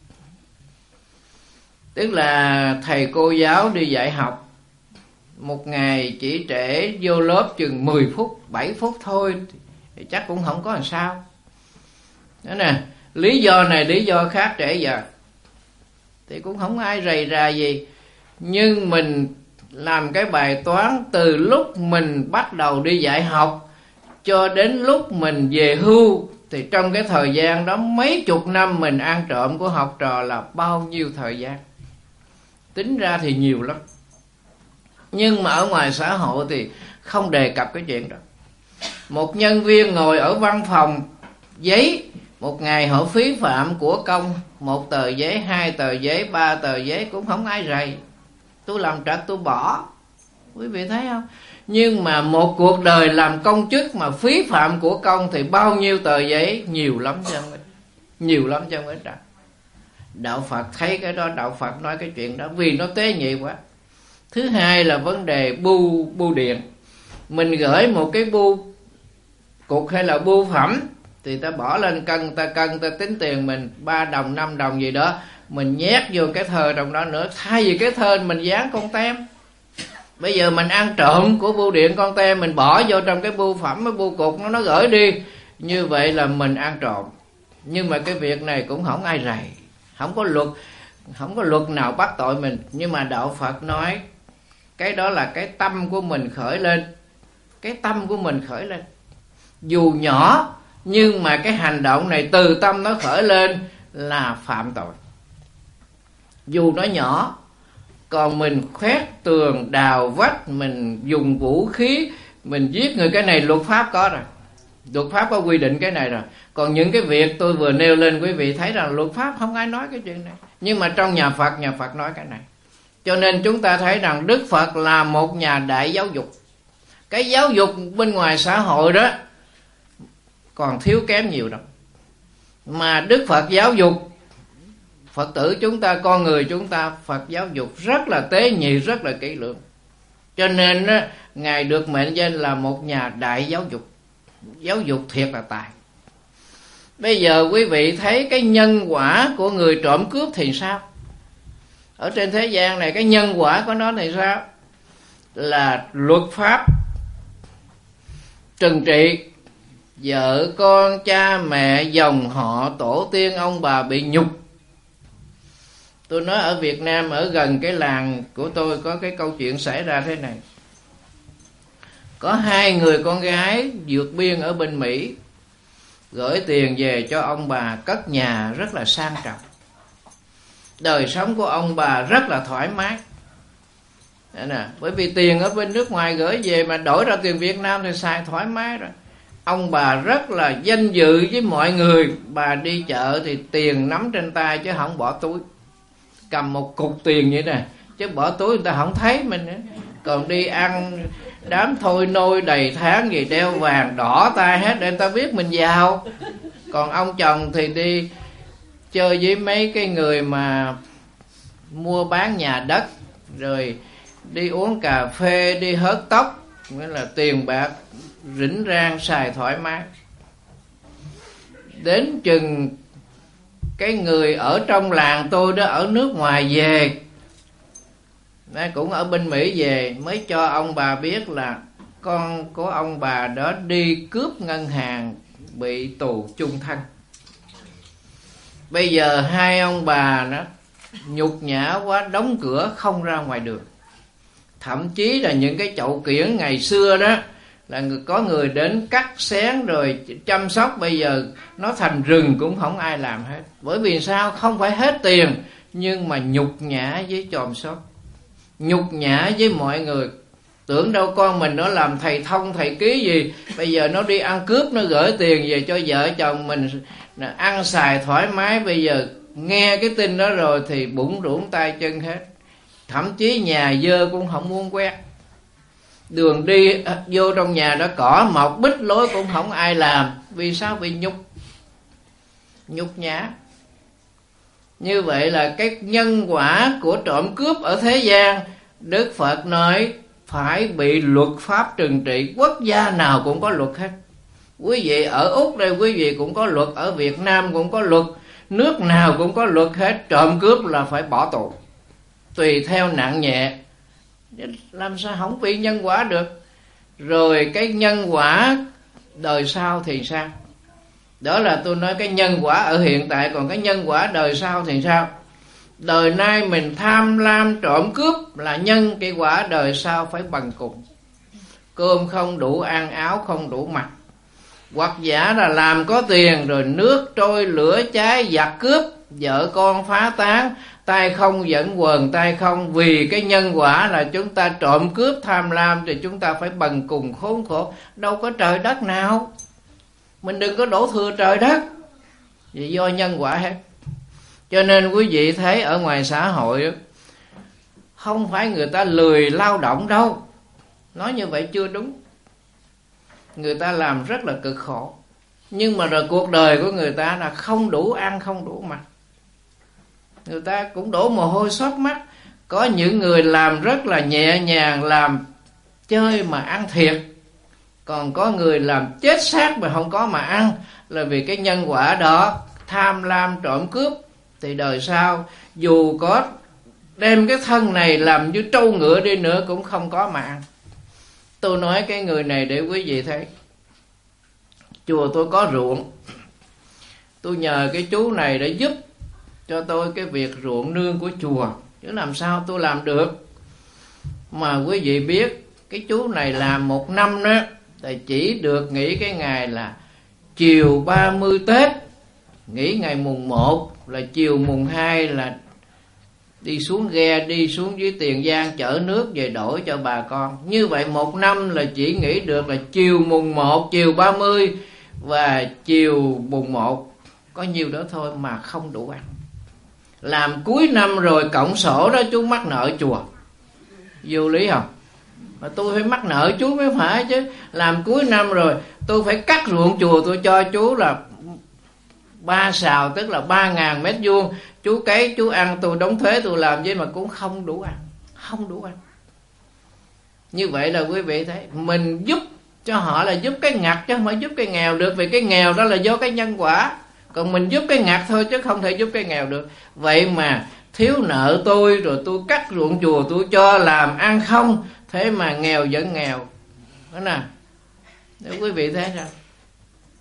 Tức là thầy cô giáo đi dạy học, một ngày chỉ trễ vô lớp chừng 10 phút, 7 phút thôi thì chắc cũng không có làm sao. Đó nè, lý do này lý do khác trễ giờ thì cũng không ai rầy rà gì. Nhưng mình làm cái bài toán từ lúc mình bắt đầu đi dạy học cho đến lúc mình về hưu, thì trong cái thời gian đó mấy chục năm mình ăn trộm của học trò là bao nhiêu thời gian. Tính ra thì nhiều lắm. Nhưng mà ở ngoài xã hội thì không đề cập cái chuyện đó. Một nhân viên ngồi ở văn phòng giấy, một ngày họ phí phạm của công, 1 tờ giấy, 2 tờ giấy, 3 tờ giấy cũng không ai rầy. Tôi làm trật tôi bỏ. Quý vị thấy không? Nhưng mà một cuộc đời làm công chức mà phí phạm của công thì bao nhiêu tờ giấy? Nhiều lắm chứ không ít. Nhiều lắm chứ không ít. Đạo Phật thấy cái đó, Đạo Phật nói cái chuyện đó vì nó tế nhị quá. Thứ hai là vấn đề bưu điện. Mình gửi một cái bưu cục hay là bưu phẩm thì ta bỏ lên cân, ta tính tiền mình 3 đồng, 5 đồng gì đó, mình nhét vô cái thơ trong đó nữa. Thay vì cái thơ mình dán con tem, bây giờ mình ăn trộm của bưu điện con tem, mình bỏ vô trong cái bưu phẩm, cái bưu cục nó gửi đi. Như vậy là mình ăn trộm. Nhưng mà cái việc này cũng không ai rầy, không có luật nào bắt tội mình. Nhưng mà Đạo Phật nói cái đó là cái tâm của mình khởi lên. Cái tâm của mình khởi lên, dù nhỏ, nhưng mà cái hành động này từ tâm nó khởi lên là phạm tội. Dù nó nhỏ. Còn mình khoét tường, đào vách, mình dùng vũ khí, mình giết người, cái này luật pháp có rồi. Luật pháp có quy định cái này rồi. Còn những cái việc tôi vừa nêu lên, quý vị thấy rằng luật pháp không ai nói cái chuyện này. Nhưng mà trong nhà Phật nói cái này. Cho nên chúng ta thấy rằng Đức Phật là một nhà đại giáo dục. Cái giáo dục bên ngoài xã hội đó còn thiếu kém nhiều đâu. Mà Đức Phật giáo dục Phật tử chúng ta, con người chúng ta, Phật giáo dục rất là tế nhị, rất là kỹ lưỡng. Cho nên Ngài được mệnh danh là một nhà đại giáo dục. Giáo dục thiệt là tài. Bây giờ quý vị thấy cái nhân quả của người trộm cướp thì sao? Ở trên thế gian này cái nhân quả của nó thì sao? Là luật pháp trừng trị vợ con, cha mẹ, dòng họ, tổ tiên ông bà bị nhục. Tôi nói ở Việt Nam, ở gần cái làng của tôi có cái câu chuyện xảy ra thế này. Có 2 người con gái vượt biên ở bên Mỹ, gửi tiền về cho ông bà cất nhà rất là sang trọng. Đời sống của ông bà rất là thoải mái. Bởi vì tiền ở bên nước ngoài gửi về mà đổi ra tiền Việt Nam thì xài thoải mái rồi. Ông bà rất là danh dự với mọi người. Bà đi chợ thì tiền nắm trên tay chứ không bỏ túi. Cầm một cục tiền vậy nè, chứ bỏ túi người ta không thấy mình nữa. Còn đi ăn đám thôi nôi đầy tháng gì đeo vàng đỏ tay hết để người ta biết mình giàu. Còn ông chồng thì đi chơi với mấy cái người mà mua bán nhà đất, rồi đi uống cà phê, đi hớt tóc, nghĩa là tiền bạc rỉnh rang xài thoải mái. Đến chừng cái người ở trong làng tôi đó ở nước ngoài về, cũng ở bên Mỹ về, mới cho ông bà biết là con của ông bà đó đi cướp ngân hàng, bị tù chung thân. Bây giờ 2 ông bà đó nhục nhã quá, đóng cửa không ra ngoài đường. Thậm chí là những cái chậu kiển ngày xưa đó là có người đến cắt xén rồi chăm sóc, bây giờ nó thành rừng cũng không ai làm hết. Bởi vì sao? Không phải hết tiền, nhưng mà nhục nhã với chòm xóm, nhục nhã với mọi người. Tưởng đâu con mình nó làm thầy thông thầy ký gì, bây giờ nó đi ăn cướp, nó gửi tiền về cho vợ chồng mình ăn xài thoải mái. Bây giờ nghe cái tin đó rồi thì bủn rủn tay chân hết. Thậm chí nhà dơ cũng không muốn quét, đường đi vô trong nhà đó cỏ mọc bít lối cũng không ai làm. Vì sao? Vì nhục nhã. Như vậy là cái nhân quả của trộm cướp ở thế gian, Đức Phật nói phải bị luật pháp trừng trị. Quốc gia nào cũng có luật hết. Quý vị ở Úc đây, quý vị cũng có luật, ở Việt Nam cũng có luật, nước nào cũng có luật hết. Trộm cướp là phải bỏ tù, tùy theo nặng nhẹ. Làm sao không bị nhân quả được? Rồi cái nhân quả đời sau thì sao? Đó là tôi nói cái nhân quả ở hiện tại. Còn cái nhân quả đời sau thì sao? Đời nay mình tham lam trộm cướp là nhân, cái quả đời sau phải bằng cùng. Cơm không đủ ăn, áo không đủ mặc. Hoặc giả là làm có tiền rồi nước trôi lửa cháy, giặc cướp, vợ con phá tán, tay không dẫn quần tay không. Vì cái nhân quả là chúng ta trộm cướp tham lam thì chúng ta phải bằng cùng khốn khổ. Đâu có trời đất nào. Mình đừng có đổ thừa trời đất, vì do nhân quả hết. Cho nên quý vị thấy ở ngoài xã hội, không phải người ta lười lao động đâu. Nói như vậy chưa đúng. Người ta làm rất là cực khổ, nhưng mà rồi cuộc đời của người ta là không đủ ăn, không đủ mặc. Người ta cũng đổ mồ hôi xót mắt. Có những người làm rất là nhẹ nhàng, làm chơi mà ăn thiệt. Còn có người làm chết xác mà không có mà ăn, là vì cái nhân quả đó, tham lam trộm cướp. Thì đời sau dù có đem cái thân này làm như trâu ngựa đi nữa cũng không có mà ăn. Tôi nói cái người này để quý vị thấy. Chùa tôi có ruộng, tôi nhờ cái chú này để giúp cho tôi cái việc ruộng nương của chùa, chứ làm sao tôi làm được. Mà quý vị biết cái chú này làm 1 năm đó thì chỉ được nghỉ cái ngày là chiều 30 Tết, nghỉ ngày mùng 1, là chiều mùng 2 là đi xuống ghe, đi xuống dưới Tiền Giang chở nước về đổi cho bà con. Như vậy 1 năm là chỉ nghỉ được là chiều mùng 1, chiều 30 và chiều mùng 1. Có nhiêu đó thôi mà không đủ ăn. Làm cuối năm rồi cộng sổ đó chú mắc nợ chùa. Vô lý không? Mà tôi phải mắc nợ chú mới phải chứ. Làm cuối năm rồi tôi phải cắt ruộng chùa, tôi cho chú là 3 sào, tức là 3.000 mét vuông. Chú cấy, chú ăn, tôi đóng thuế, tôi làm vậy mà cũng không đủ ăn. Không đủ ăn. Như vậy là quý vị thấy, mình giúp cho họ là giúp cái ngặt chứ không phải giúp cái nghèo được. Vì cái nghèo đó là do cái nhân quả. Còn mình giúp cái ngặt thôi chứ không thể giúp cái nghèo được. Vậy mà thiếu nợ tôi, rồi tôi cắt ruộng chùa, tôi cho làm ăn không, thế mà nghèo vẫn nghèo. Đó nè, nếu quý vị thấy sao?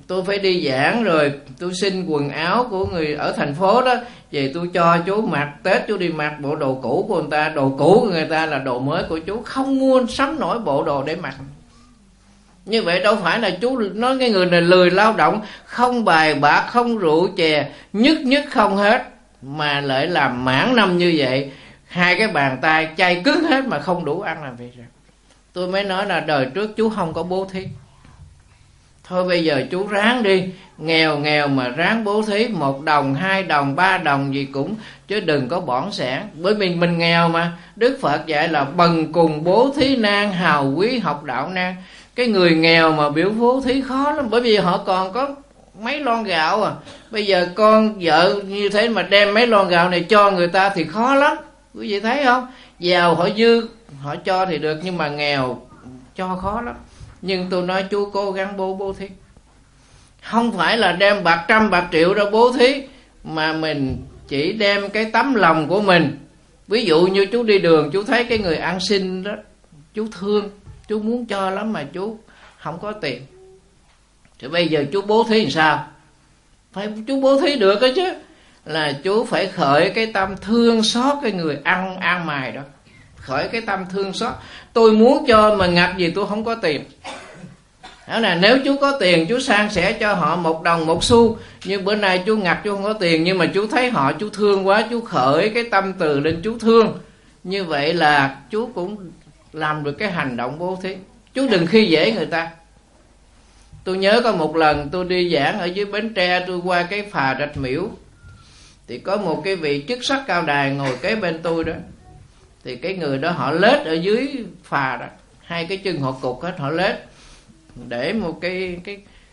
tôi phải đi giảng rồi tôi xin quần áo của người ở thành phố đó về tôi cho chú mặc. Tết chú đi mặc bộ đồ cũ của người ta, đồ cũ của người ta là đồ mới của chú, không mua sắm nổi bộ đồ để mặc. Như vậy đâu phải là chú nói cái người này lười lao động, không bài bạc, không rượu chè, nhất không hết, mà lại làm mãn năm như vậy, hai cái bàn tay chay cứng hết mà không đủ ăn làm việc rồi. Tôi mới nói là đời trước chú không có bố thí. Thôi bây giờ chú ráng đi, nghèo mà ráng bố thí 1 đồng, 2 đồng, 3 đồng gì cũng, chứ đừng có bỏn sẻn. Bởi vì mình nghèo mà. Đức Phật dạy là bần cùng bố thí nan, hào quý học đạo nan. Cái người nghèo mà biểu bố thí khó lắm, bởi vì họ còn có mấy lon gạo à. Bây giờ con vợ như thế mà đem mấy lon gạo này cho người ta thì khó lắm. Quý vị thấy không? Giàu họ dư, họ cho thì được, nhưng mà nghèo cho khó lắm. Nhưng tôi nói chú cố gắng bố thí. Không phải là đem bạc trăm bạc triệu ra bố thí, mà mình chỉ đem cái tấm lòng của mình. Ví dụ như chú đi đường, chú thấy cái người ăn xin đó, chú thương, chú muốn cho lắm mà chú không có tiền. Thì bây giờ chú bố thí làm sao? Phải chú bố thí được đó chứ. Là chú phải khởi cái tâm thương xót cái người ăn mày đó. Khởi cái tâm thương xót. Tôi muốn cho mà ngặt gì tôi không có tiền. Đó là nếu chú có tiền chú san sẻ cho họ 1 đồng 1 xu. Nhưng bữa nay chú ngặt chú không có tiền, nhưng mà chú thấy họ chú thương quá, chú khởi cái tâm từ lên chú thương. Như vậy là chú cũng làm được cái hành động bố thí. Chú đừng khi dễ người ta. Tôi nhớ có một lần tôi đi giảng ở dưới Bến Tre, tôi qua cái phà Rạch Miễu, thì có một cái vị chức sắc cao đài ngồi kế bên tôi đó. Thì cái người đó họ lết ở dưới phà đó, 2 cái chân họ cục hết, họ lết để một cái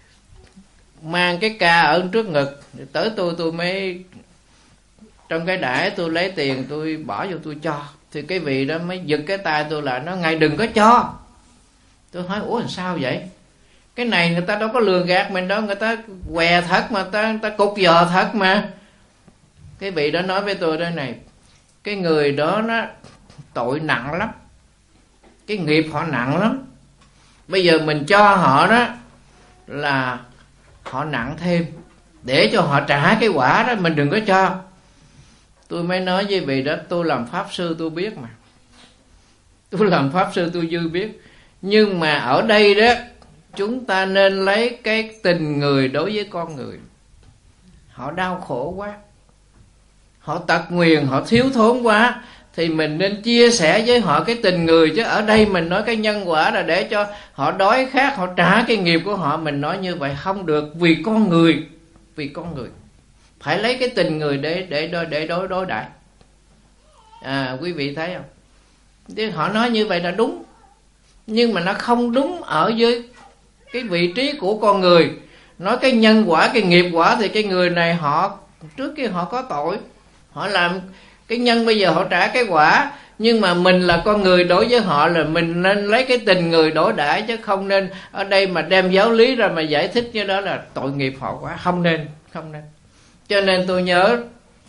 mang cái ca ở trước ngực. Thì tới tôi mới trong cái đãi tôi lấy tiền tôi bỏ vô tôi cho. Thì cái vị đó mới giật cái tay tôi lại, nói ngài đừng có cho. Tôi hỏi ủa làm sao vậy? Cái này người ta đâu có lường gạt mình đâu, người ta què thật mà, người ta cục giò thật mà. Cái vị đó nói với tôi đây này, cái người đó nó tội nặng lắm, cái nghiệp họ nặng lắm. Bây giờ mình cho họ đó là họ nặng thêm, để cho họ trả cái quả đó, mình đừng có cho. Tôi mới nói với vị đó, tôi làm pháp sư tôi biết mà. Tôi làm pháp sư tôi dư biết. Nhưng mà ở đây đó, chúng ta nên lấy cái tình người đối với con người. Họ đau khổ quá, họ tật nguyền, họ thiếu thốn quá, thì mình nên chia sẻ với họ cái tình người. Chứ ở đây mình nói cái nhân quả là để cho họ đói khát, họ trả cái nghiệp của họ. Mình nói như vậy không được, vì con người. Vì con người phải lấy cái tình người để đối đãi. Quý vị thấy không? Thì họ nói như vậy là đúng, nhưng mà nó không đúng ở dưới cái vị trí của con người. Nói cái nhân quả, cái nghiệp quả, thì cái người này họ trước kia họ có tội, họ làm cái nhân, bây giờ họ trả cái quả. Nhưng mà mình là con người, đối với họ là mình nên lấy cái tình người đối đãi, chứ không nên ở đây mà đem giáo lý ra mà giải thích như đó là tội nghiệp họ quá. Không nên. Cho nên tôi nhớ,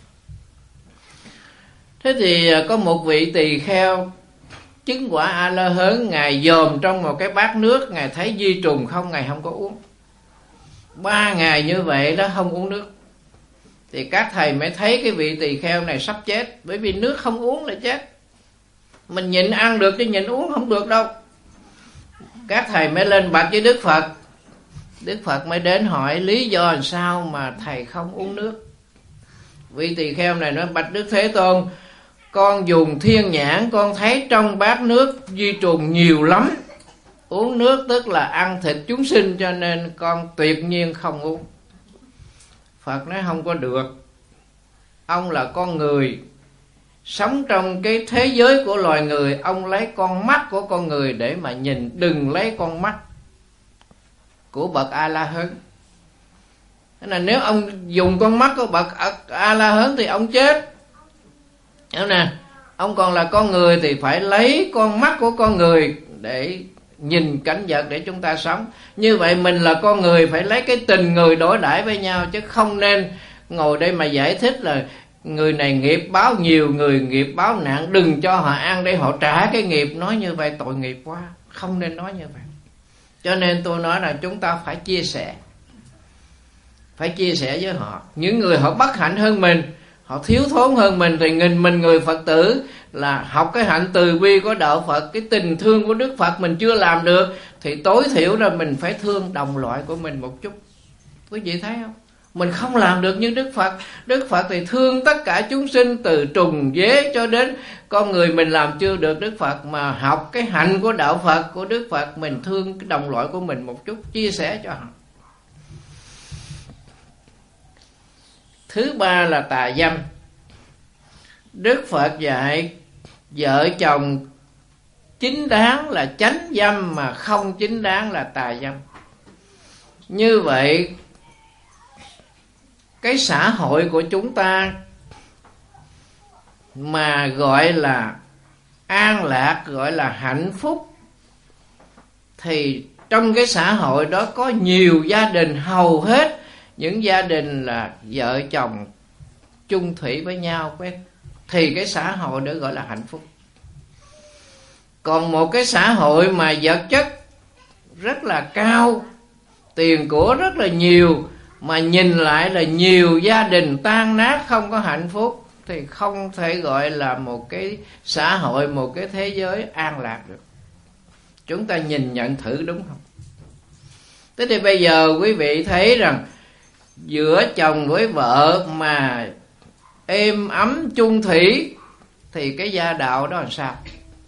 thế thì có một vị tỳ kheo chứng quả A La Hán, ngài dòm trong một cái bát nước, ngài thấy vi trùng không, ngài không có uống. 3 ngày như vậy đó không uống nước. Thì các thầy mới thấy cái vị tỳ kheo này sắp chết, bởi vì nước không uống là chết. Mình nhịn ăn được chứ nhịn uống không được đâu. Các thầy mới lên bạch với Đức Phật. Đức Phật mới đến hỏi lý do làm sao mà thầy không uống nước. Vị tỳ kheo này nói, bạch Đức Thế Tôn, con dùng thiên nhãn, con thấy trong bát nước vi trùng nhiều lắm. Uống nước tức là ăn thịt chúng sinh, cho nên con tuyệt nhiên không uống. Phật nói không có được. Ông là con người, sống trong cái thế giới của loài người, ông lấy con mắt của con người để mà nhìn, đừng lấy con mắt của bậc A La Hán. Thế là nếu ông dùng con mắt của bậc A La Hán thì ông chết. Hiểu nè, ông còn là con người thì phải lấy con mắt của con người để nhìn cảnh vật để chúng ta sống. Như vậy mình là con người phải lấy cái tình người đối đãi với nhau, chứ không nên ngồi đây mà giải thích là người này nghiệp báo nhiều, người nghiệp báo nặng, đừng cho họ ăn để họ trả cái nghiệp. Nói như vậy tội nghiệp quá, không nên nói như vậy. Cho nên tôi nói là chúng ta phải chia sẻ. phải chia sẻ với họ. Những người họ bất hạnh hơn mình, họ thiếu thốn hơn mình, thì mình người Phật tử là học cái hạnh từ bi của đạo Phật, cái tình thương của Đức Phật mình chưa làm được, thì tối thiểu là mình phải thương đồng loại của mình một chút. Quý vị thấy không? Mình không làm được như Đức Phật. Đức Phật thì thương tất cả chúng sinh, từ trùng dế cho đến con người mình làm chưa được Đức Phật. Mà học cái hạnh của đạo Phật, của Đức Phật, mình thương cái đồng loại của mình một chút, chia sẻ cho họ. Thứ ba là tà dâm. Đức Phật dạy vợ chồng chính đáng là chánh dâm, mà không chính đáng là tà dâm. Như vậy cái xã hội của chúng ta mà gọi là an lạc, gọi là hạnh phúc, thì trong cái xã hội đó có nhiều gia đình, hầu hết những gia đình là vợ chồng chung thủy với nhau, thì cái xã hội đó gọi là hạnh phúc. Còn một cái xã hội mà vật chất rất là cao, tiền của rất là nhiều, mà nhìn lại là nhiều gia đình tan nát, không có hạnh phúc, thì không thể gọi là một cái xã hội, một cái thế giới an lạc được. Chúng ta nhìn nhận thử đúng không? Thế thì bây giờ quý vị thấy rằng giữa chồng với vợ mà êm ấm chung thủy thì cái gia đạo đó làm sao?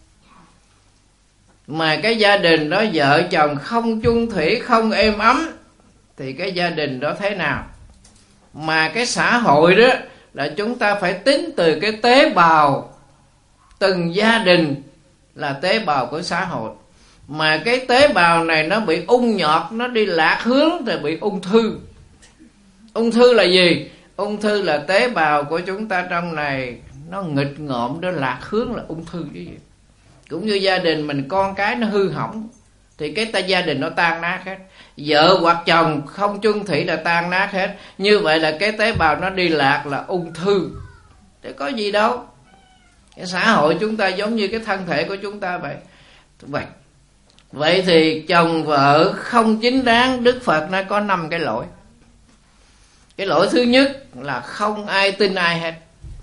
Mà cái gia đình đó vợ chồng không chung thủy, không êm ấm, thì cái gia đình đó thế nào? Mà cái xã hội đó là chúng ta phải tính từ cái tế bào, từng gia đình là tế bào của xã hội. Mà cái tế bào này nó bị ung nhọt, nó đi lạc hướng thì bị ung thư. Ung thư là gì? Ung thư là tế bào của chúng ta trong này nó nghịch ngợm, nó lạc hướng là ung thư chứ gì. Cũng như gia đình mình con cái nó hư hỏng thì cái gia đình nó tan nát hết. Vợ hoặc chồng không chung thủy là tan nát hết. Như vậy là cái tế bào nó đi lạc là ung thư. Thế có gì đâu. Cái xã hội chúng ta giống như cái thân thể của chúng ta vậy. Vậy thì chồng vợ không chính đáng, Đức Phật nó có 5 cái lỗi. Cái lỗi thứ nhất là không ai tin ai hết.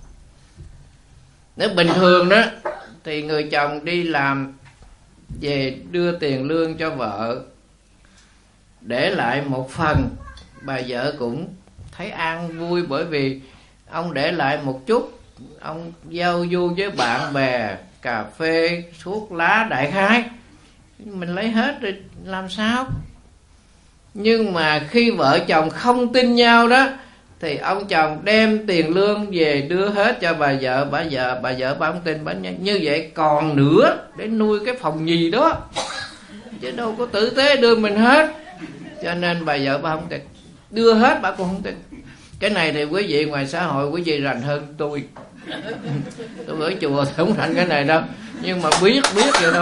Nếu bình thường đó thì người chồng đi làm về đưa tiền lương cho vợ, để lại một phần, bà vợ cũng thấy an vui, bởi vì ông để lại một chút, ông giao du với bạn bè, cà phê, thuốc lá đại khái, mình lấy hết rồi làm sao? Nhưng mà khi vợ chồng không tin nhau đó, thì ông chồng đem tiền lương về đưa hết cho bà vợ, bà không tin, bà như vậy còn nữa để nuôi cái phòng nhì đó, chứ đâu có tử tế đưa mình hết. Cho nên bà vợ bà không tin, đưa hết bà cũng không tin. Cái này thì quý vị ngoài xã hội quý vị rành hơn tôi. Tôi ở chùa thì không rành cái này đâu, nhưng mà biết vậy thôi.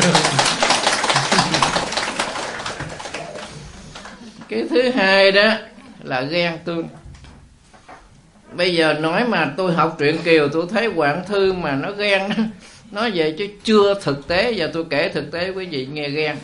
Cái thứ hai đó là ghen tương. Bây giờ nói mà tôi học truyện Kiều, tôi thấy Quảng Thư mà nó ghen, nói vậy chứ chưa thực tế. Giờ tôi kể thực tế quý vị nghe ghen.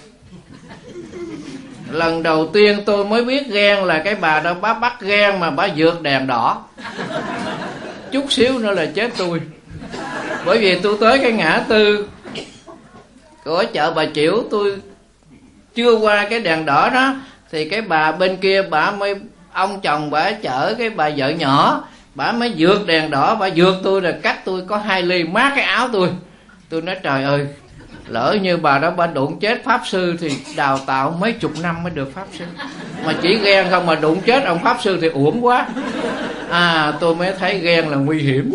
Lần đầu tiên tôi mới biết ghen là cái bà đó bà bắt ghen mà bà vượt đèn đỏ, chút xíu nữa là chết tôi. Bởi vì tôi tới cái ngã tư của chợ Bà Chiểu, tôi chưa qua cái đèn đỏ đó, thì cái bà bên kia bà mới, ông chồng bà chở cái bà vợ nhỏ, bà mới vượt đèn đỏ, bà vượt tôi là cách tôi có 2 ly, mát cái áo tôi. Tôi nói trời ơi, lỡ như bà đó bà đụng chết pháp sư thì đào tạo mấy chục năm mới được pháp sư, mà chỉ ghen không mà đụng chết ông pháp sư thì uổng quá. Tôi mới thấy ghen là nguy hiểm.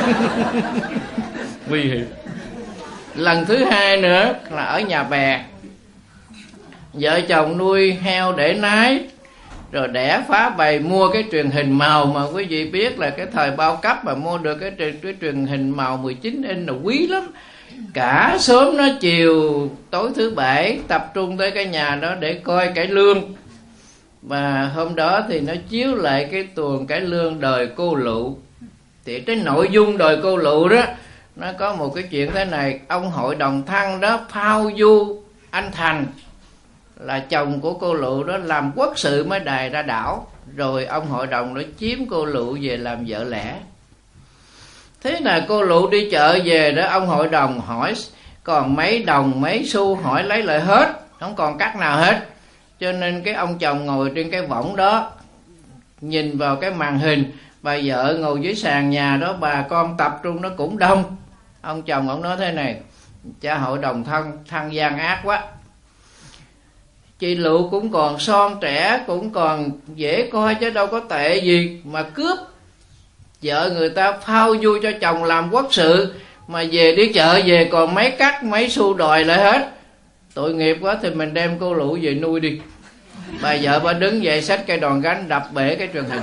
Nguy hiểm. Lần thứ hai nữa là ở nhà bè, vợ chồng nuôi heo để nái, rồi đẻ phá bầy, mua cái truyền hình màu mà quý vị biết là cái thời bao cấp mà mua được cái truyền hình màu 19 inch là quý lắm. Cả sớm nó chiều tối thứ Bảy tập trung tới cái nhà đó để coi cải lương. Và hôm đó thì nó chiếu lại cái tuồng cải lương đời cô Lụ. Thì cái nội dung đời cô Lụ đó, nó có một cái chuyện thế này. Ông hội đồng Thăng đó phao du anh Thành, là chồng của cô Lụ đó, làm quốc sự mới đài ra đảo. rồi ông hội đồng nó chiếm cô Lụ về làm vợ lẽ. Thế là cô Lụ đi chợ về đó, ông hội đồng hỏi còn mấy đồng mấy xu, hỏi lấy lại hết, không còn cắt nào hết. Cho nên cái ông chồng ngồi trên cái võng đó, nhìn vào cái màn hình, bà vợ ngồi dưới sàn nhà đó, bà con tập trung nó cũng đông. Ông chồng ông nói thế này: cha hội đồng thân gian ác quá, chị Lụ cũng còn son trẻ, cũng còn dễ coi chứ đâu có tệ gì, mà cướp vợ người ta phao vui cho chồng làm quốc sự, mà về đi chợ về còn mấy cắt mấy xu đòi lại hết. Tội nghiệp quá, thì mình đem cô Lụ về nuôi đi. Bà vợ bà đứng dậy xách cây đòn gánh đập bể cái truyền hình.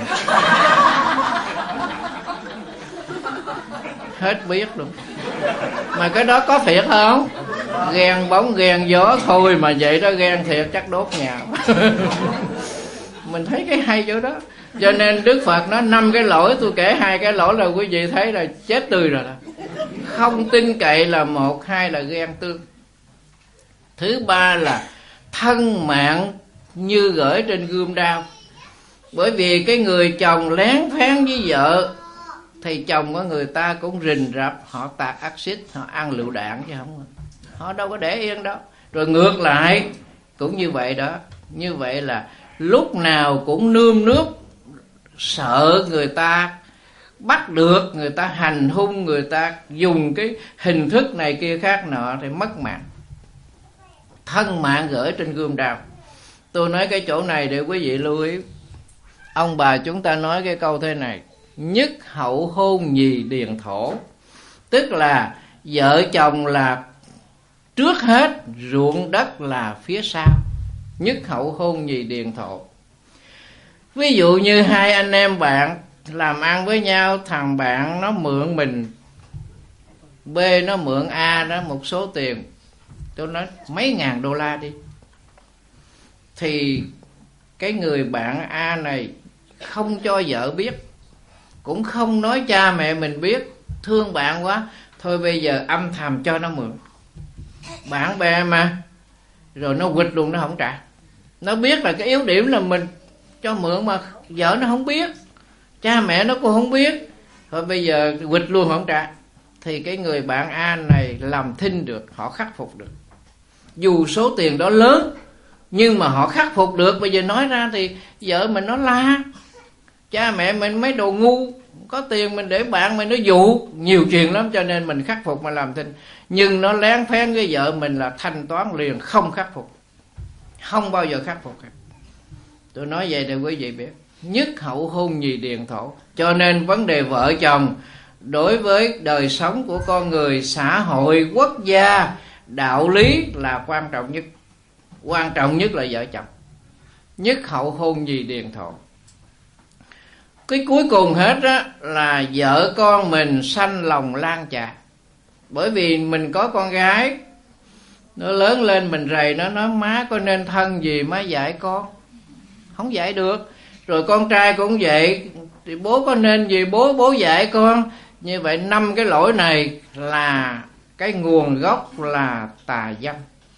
Hết biết luôn. Mà cái đó có thiệt không? Ghen bóng ghen gió thôi mà vậy đó, ghen thiệt chắc đốt nhà. Mình thấy cái hay chỗ đó. Cho nên Đức Phật nói 5 cái lỗi, tôi kể 2 cái lỗi là quý vị thấy là chết tươi rồi đó. Không tin cậy là 1, 2 là ghen tương. Thứ 3 là thân mạng như gửi trên gươm đao. Bởi vì cái người chồng lén phén với vợ thì chồng của người ta cũng rình rập, họ tạt axit, họ ăn lựu đạn chứ không, họ đâu có để yên đâu. Rồi ngược lại cũng như vậy đó. Như vậy là lúc nào cũng nơm nước, sợ người ta bắt được, người ta hành hung, người ta dùng cái hình thức này kia khác nọ thì mất mạng. Thân mạng gửi trên gươm đao. Tôi nói cái chỗ này để quý vị lưu ý. Ông bà chúng ta nói cái câu thế này: nhất hậu hôn nhì điền thổ. Tức là vợ chồng là trước hết, ruộng đất là phía sau. Nhất hậu hôn nhì điền thổ. Ví dụ như 2 anh em bạn làm ăn với nhau, thằng bạn nó mượn mình, B nó mượn A đó một số tiền, tôi nói mấy ngàn đô la đi. Thì cái người bạn A này không cho vợ biết, cũng không nói cha mẹ mình biết, thương bạn quá, thôi bây giờ âm thầm cho nó mượn. Bạn bè mà. Rồi nó quỵt luôn, nó không trả. Nó biết là cái yếu điểm là mình cho mượn mà vợ nó không biết, cha mẹ nó cũng không biết, thôi bây giờ quỵt luôn không trả. Thì cái người bạn A này làm thinh được, họ khắc phục được. Dù số tiền đó lớn nhưng mà họ khắc phục được. Bây giờ nói ra thì vợ mình nó la, cha mẹ mình mấy đồ ngu, có tiền mình để bạn mình nó dụ, nhiều chuyện lắm, cho nên mình khắc phục mà làm thinh. Nhưng nó lén phén với vợ mình là thanh toán liền, không khắc phục, không bao giờ khắc phục. Tôi nói vậy để quý vị biết. Nhất hậu hôn nhì điền thổ. Cho nên vấn đề vợ chồng đối với đời sống của con người, xã hội, quốc gia, đạo lý là quan trọng nhất. Quan trọng nhất là vợ chồng. Nhất hậu hôn nhì điền thổ. Cái cuối cùng hết á là vợ con mình sanh lòng lan trà. Bởi vì mình có con gái, nó lớn lên mình rầy nó nói má có nên thân gì má dạy con, không dạy được. Rồi con trai cũng vậy, thì bố có nên gì bố dạy con. Như vậy 5 cái lỗi này là cái nguồn gốc là tà dâm.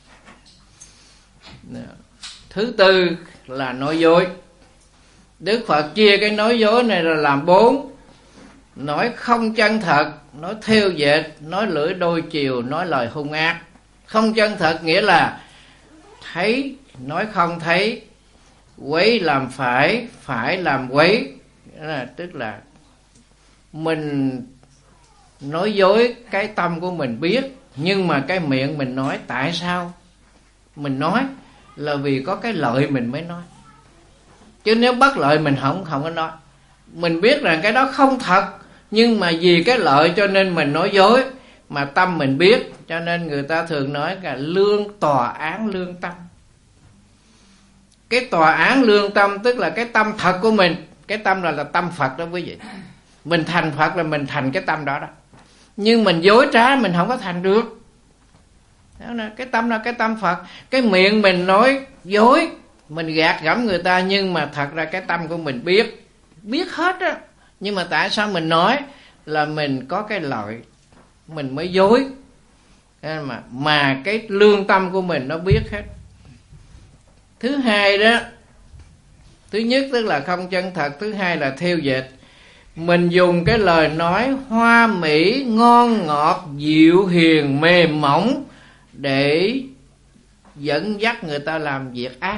Thứ 4 là nói dối. Đức Phật chia cái nói dối này là làm 4. Nói không chân thật, nói thêu dệt, nói lưỡi đôi chiều, nói lời hung ác. Không chân thật nghĩa là thấy nói không thấy, quấy làm phải, phải làm quấy. Tức là mình nói dối cái tâm của mình biết, nhưng mà cái miệng mình nói. Tại sao mình nói? Là vì có cái lợi mình mới nói, chứ nếu bất lợi mình không có nói. Mình biết rằng cái đó không thật, nhưng mà vì cái lợi cho nên mình nói dối, mà tâm mình biết. Cho nên người ta thường nói là tòa án lương tâm. Cái tòa án lương tâm tức là cái tâm thật của mình. Cái tâm là tâm Phật đó quý vị. Mình thành Phật là mình thành cái tâm đó đó. Nhưng mình dối trá mình không có thành được. Cái tâm là cái tâm Phật. Cái miệng mình nói dối, mình gạt gẫm người ta, nhưng mà thật ra cái tâm của mình biết hết á. Nhưng mà tại sao mình nói? Là mình có cái lợi, mình mới dối. Mà cái lương tâm của mình nó biết hết. Thứ Thứ nhất tức là không chân thật, thứ hai là theo dệt. Mình dùng cái lời nói hoa mỹ, ngon ngọt, dịu hiền, mềm mỏng để dẫn dắt người ta làm việc ác.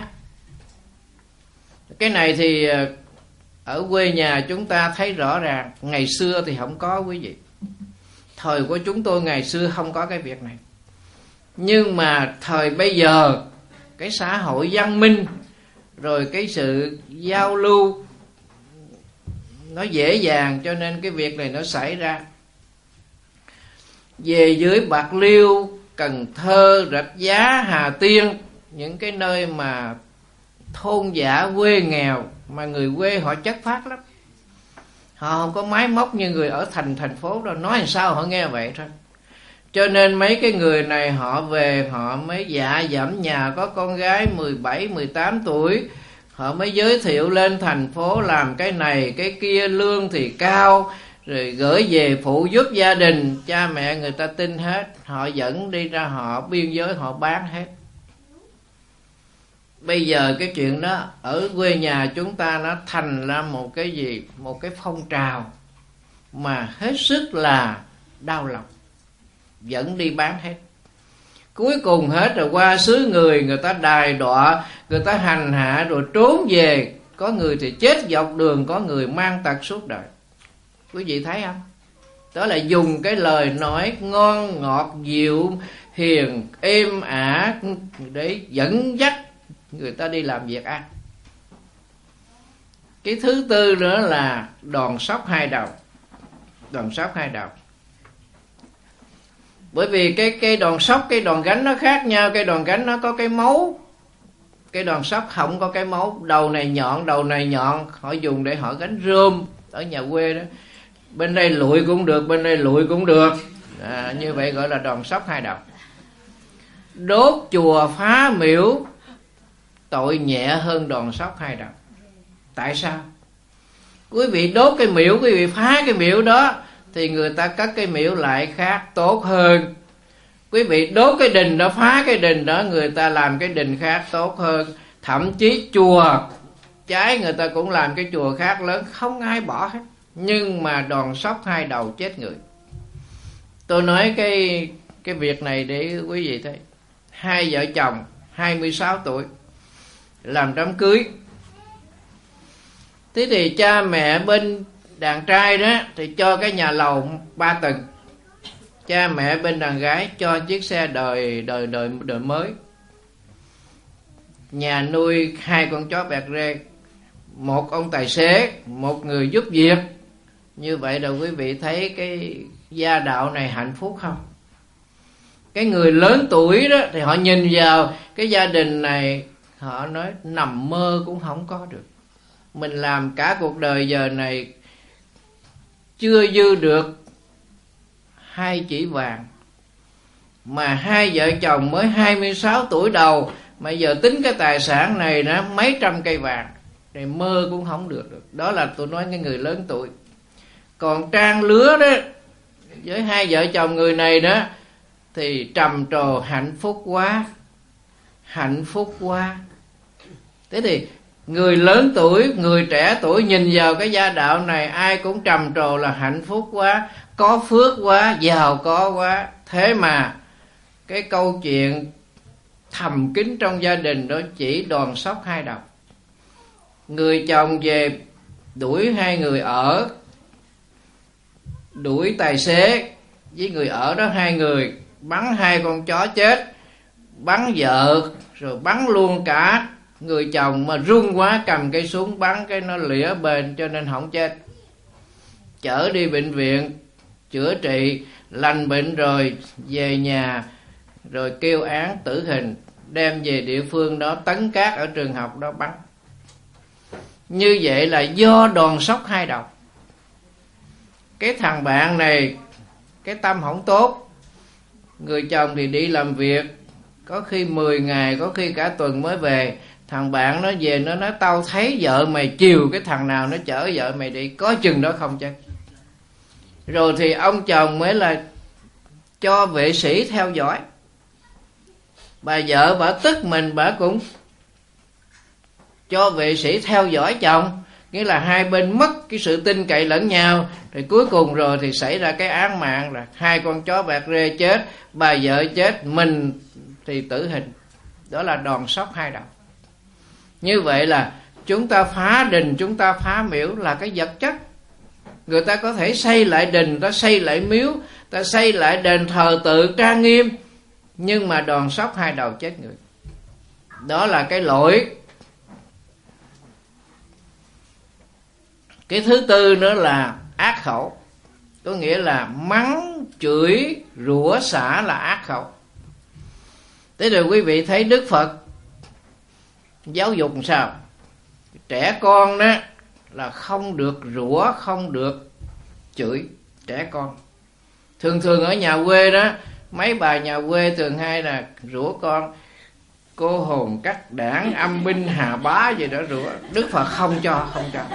Cái này thì ở quê nhà chúng ta thấy rõ ràng. Ngày xưa thì không có quý vị. Thời của chúng tôi ngày xưa không có cái việc này. Nhưng mà thời bây giờ, cái xã hội văn minh, rồi cái sự giao lưu nó dễ dàng, cho nên cái việc này nó xảy ra. Về dưới Bạc Liêu, Cần Thơ, Rạch Giá, Hà Tiên, những cái nơi mà thôn dã quê nghèo, mà người quê họ chất phác lắm. Họ không có máy móc như người ở thành phố đâu. Nói làm sao họ nghe vậy thôi. Cho nên mấy cái người này họ về, họ mới dạ dẫm nhà có con gái 17, 18 tuổi. Họ mới giới thiệu lên thành phố làm cái này, cái kia, lương thì cao, rồi gửi về phụ giúp gia đình. Cha mẹ người ta tin hết. Họ dẫn đi ra họ biên giới họ bán hết. Bây giờ cái chuyện đó ở quê nhà chúng ta nó thành ra một cái gì? Một cái phong trào mà hết sức là đau lòng. Dẫn đi bán hết. Cuối cùng hết rồi qua xứ người ta đài đọa, người ta hành hạ rồi trốn về. Có người thì chết dọc đường, có người mang tật suốt đời. Quý vị thấy không? Đó là dùng cái lời nói ngon ngọt, dịu hiền, êm ả để dẫn dắt người ta đi làm việc ác. Cái thứ tư nữa là đòn sóc hai đầu. Đòn sóc hai đầu. Bởi vì cái đòn sóc, cái đòn gánh nó khác nhau. Cái đòn gánh nó có cái mấu, cái đòn sóc không có cái mấu. Đầu này nhọn, đầu này nhọn. Họ dùng để họ gánh rơm ở nhà quê đó. Bên đây lụi cũng được, bên đây lụi cũng được. Như vậy gọi là đòn sóc hai đầu. Đốt chùa phá miễu tội nhẹ hơn đòn sóc hai đầu. Tại sao? Quý vị đốt cái miễu, quý vị phá cái miễu đó thì người ta cất cái miễu lại khác tốt hơn. Quý vị đốt cái đình đó, phá cái đình đó, người ta làm cái đình khác tốt hơn. Thậm chí chùa cháy người ta cũng làm cái chùa khác lớn, không ai bỏ hết. Nhưng mà đòn sóc hai đầu chết người. Tôi nói cái việc này để quý vị thấy. Hai vợ chồng 26 tuổi làm đám cưới. Thế thì cha mẹ bên đàn trai đó thì cho cái nhà lầu 3 tầng. Cha mẹ bên đàn gái cho chiếc xe đời mới. Nhà nuôi 2 con chó bẹt rê, 1 ông tài xế, 1 người giúp việc. Như vậy là quý vị thấy cái gia đạo này hạnh phúc không? Cái người lớn tuổi đó thì họ nhìn vào cái gia đình này, họ nói nằm mơ cũng không có được. Mình làm cả cuộc đời giờ này chưa dư được 2 chỉ vàng. Mà hai vợ chồng mới 26 tuổi đầu, mà giờ tính cái tài sản này nó mấy trăm cây vàng, thì mơ cũng không được. Đó là tôi nói cái người lớn tuổi. Còn trang lứa đó, với hai vợ chồng người này đó, thì trầm trồ hạnh phúc quá. Hạnh phúc quá. Thế thì người lớn tuổi, người trẻ tuổi nhìn vào cái gia đạo này, ai cũng trầm trồ là hạnh phúc quá, có phước quá, giàu có quá. Thế mà cái câu chuyện thầm kín trong gia đình đó chỉ đòn sóc hai đầu. Người chồng về đuổi 2 người ở, đuổi tài xế với người ở đó 2 người, bắn 2 con chó chết, bắn vợ rồi bắn luôn cả người chồng, mà run quá cầm cây súng bắn cái nó lìa bền cho nên không chết. Chở đi bệnh viện chữa trị, lành bệnh rồi về nhà, rồi kêu án tử hình, đem về địa phương đó tấn cát ở trường học đó bắn. Như vậy là do đòn sóc hai đầu. Cái thằng bạn này cái tâm không tốt. Người chồng thì đi làm việc, có khi 10 ngày, có khi cả tuần mới về. Thằng bạn nó về nó nói tao thấy vợ mày chiều cái thằng nào nó chở vợ mày đi, có chừng đó không chết. Rồi thì ông chồng mới là cho vệ sĩ theo dõi. Bà vợ bà tức mình, bà cũng cho vệ sĩ theo dõi chồng, nghĩa là hai bên mất cái sự tin cậy lẫn nhau, rồi cuối cùng rồi thì xảy ra cái án mạng là hai con chó bạc rê chết, bà vợ chết, mình thì tử hình. Đó là đòn sóc hai đầu. Như vậy là chúng ta phá đình, chúng ta phá miếu là cái vật chất. Người ta có thể xây lại đình, ta xây lại miếu, ta xây lại đền thờ tự trang nghiêm, nhưng mà đòn sóc hai đầu chết người. Đó là cái lỗi. Cái thứ tư nữa là ác khẩu. Có nghĩa là mắng, chửi, rủa xả là ác khẩu. Thế rồi quý vị thấy Đức Phật giáo dục làm sao? Trẻ con đó là không được rủa, không được chửi trẻ con. Thường thường ở nhà quê đó, mấy bà nhà quê thường hay là rủa con: cô hồn cắt đảng, âm binh hà bá gì đó rủa. Đức Phật không cho.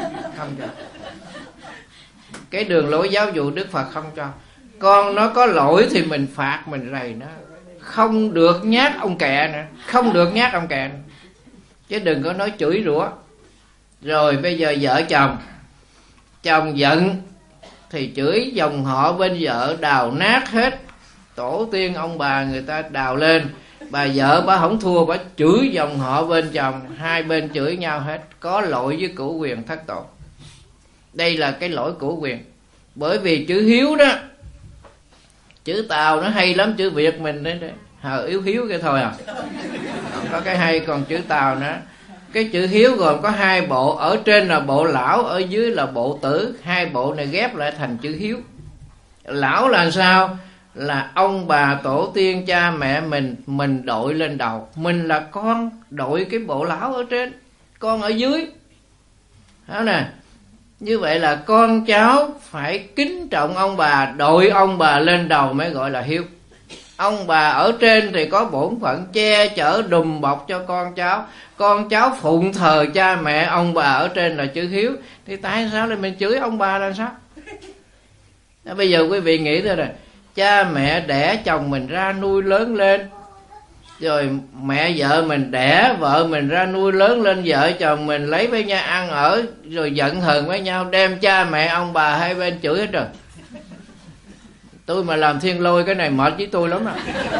Cái đường lối giáo dục Đức Phật không cho. Con nó có lỗi thì mình phạt, mình rầy nó. Không được nhát ông kẹ nữa, không được nhát ông kẹ nữa. Chứ đừng có nói chửi rủa. Rồi bây giờ vợ chồng giận thì chửi dòng họ bên vợ đào nát hết. Tổ tiên ông bà người ta đào lên. Bà vợ bà không thua, bà chửi dòng họ bên chồng, hai bên chửi nhau hết. Có lỗi với cửu quyền thất tội. Đây là cái lỗi cửu quyền. Bởi vì chữ hiếu đó, chữ Tàu nó hay lắm, chữ Việt mình đấy, yếu hiếu cái thôi à. Không có cái hay, còn chữ Tàu nữa. Cái chữ hiếu gồm có hai bộ, ở trên là bộ lão, ở dưới là bộ tử. Hai bộ này ghép lại thành chữ hiếu. Lão là sao? Là ông bà tổ tiên cha mẹ mình đội lên đầu. Mình là con đội cái bộ lão ở trên, con ở dưới. Đó nè. Như vậy là con cháu phải kính trọng ông bà, đội ông bà lên đầu mới gọi là hiếu. Ông bà ở trên thì có bổn phận che chở đùm bọc cho con cháu phụng thờ cha mẹ ông bà ở trên là chữ hiếu. Thì tại sao lại mình chửi ông bà là sao? Đó, bây giờ quý vị nghĩ thôi nè, cha mẹ đẻ chồng mình ra nuôi lớn lên, rồi mẹ vợ mình đẻ vợ mình ra nuôi lớn lên, vợ chồng mình lấy với nhau ăn ở, rồi giận hờn với nhau, đem cha mẹ ông bà hai bên chửi hết rồi. Tôi mà làm thiên lôi cái này mệt với tôi lắm à.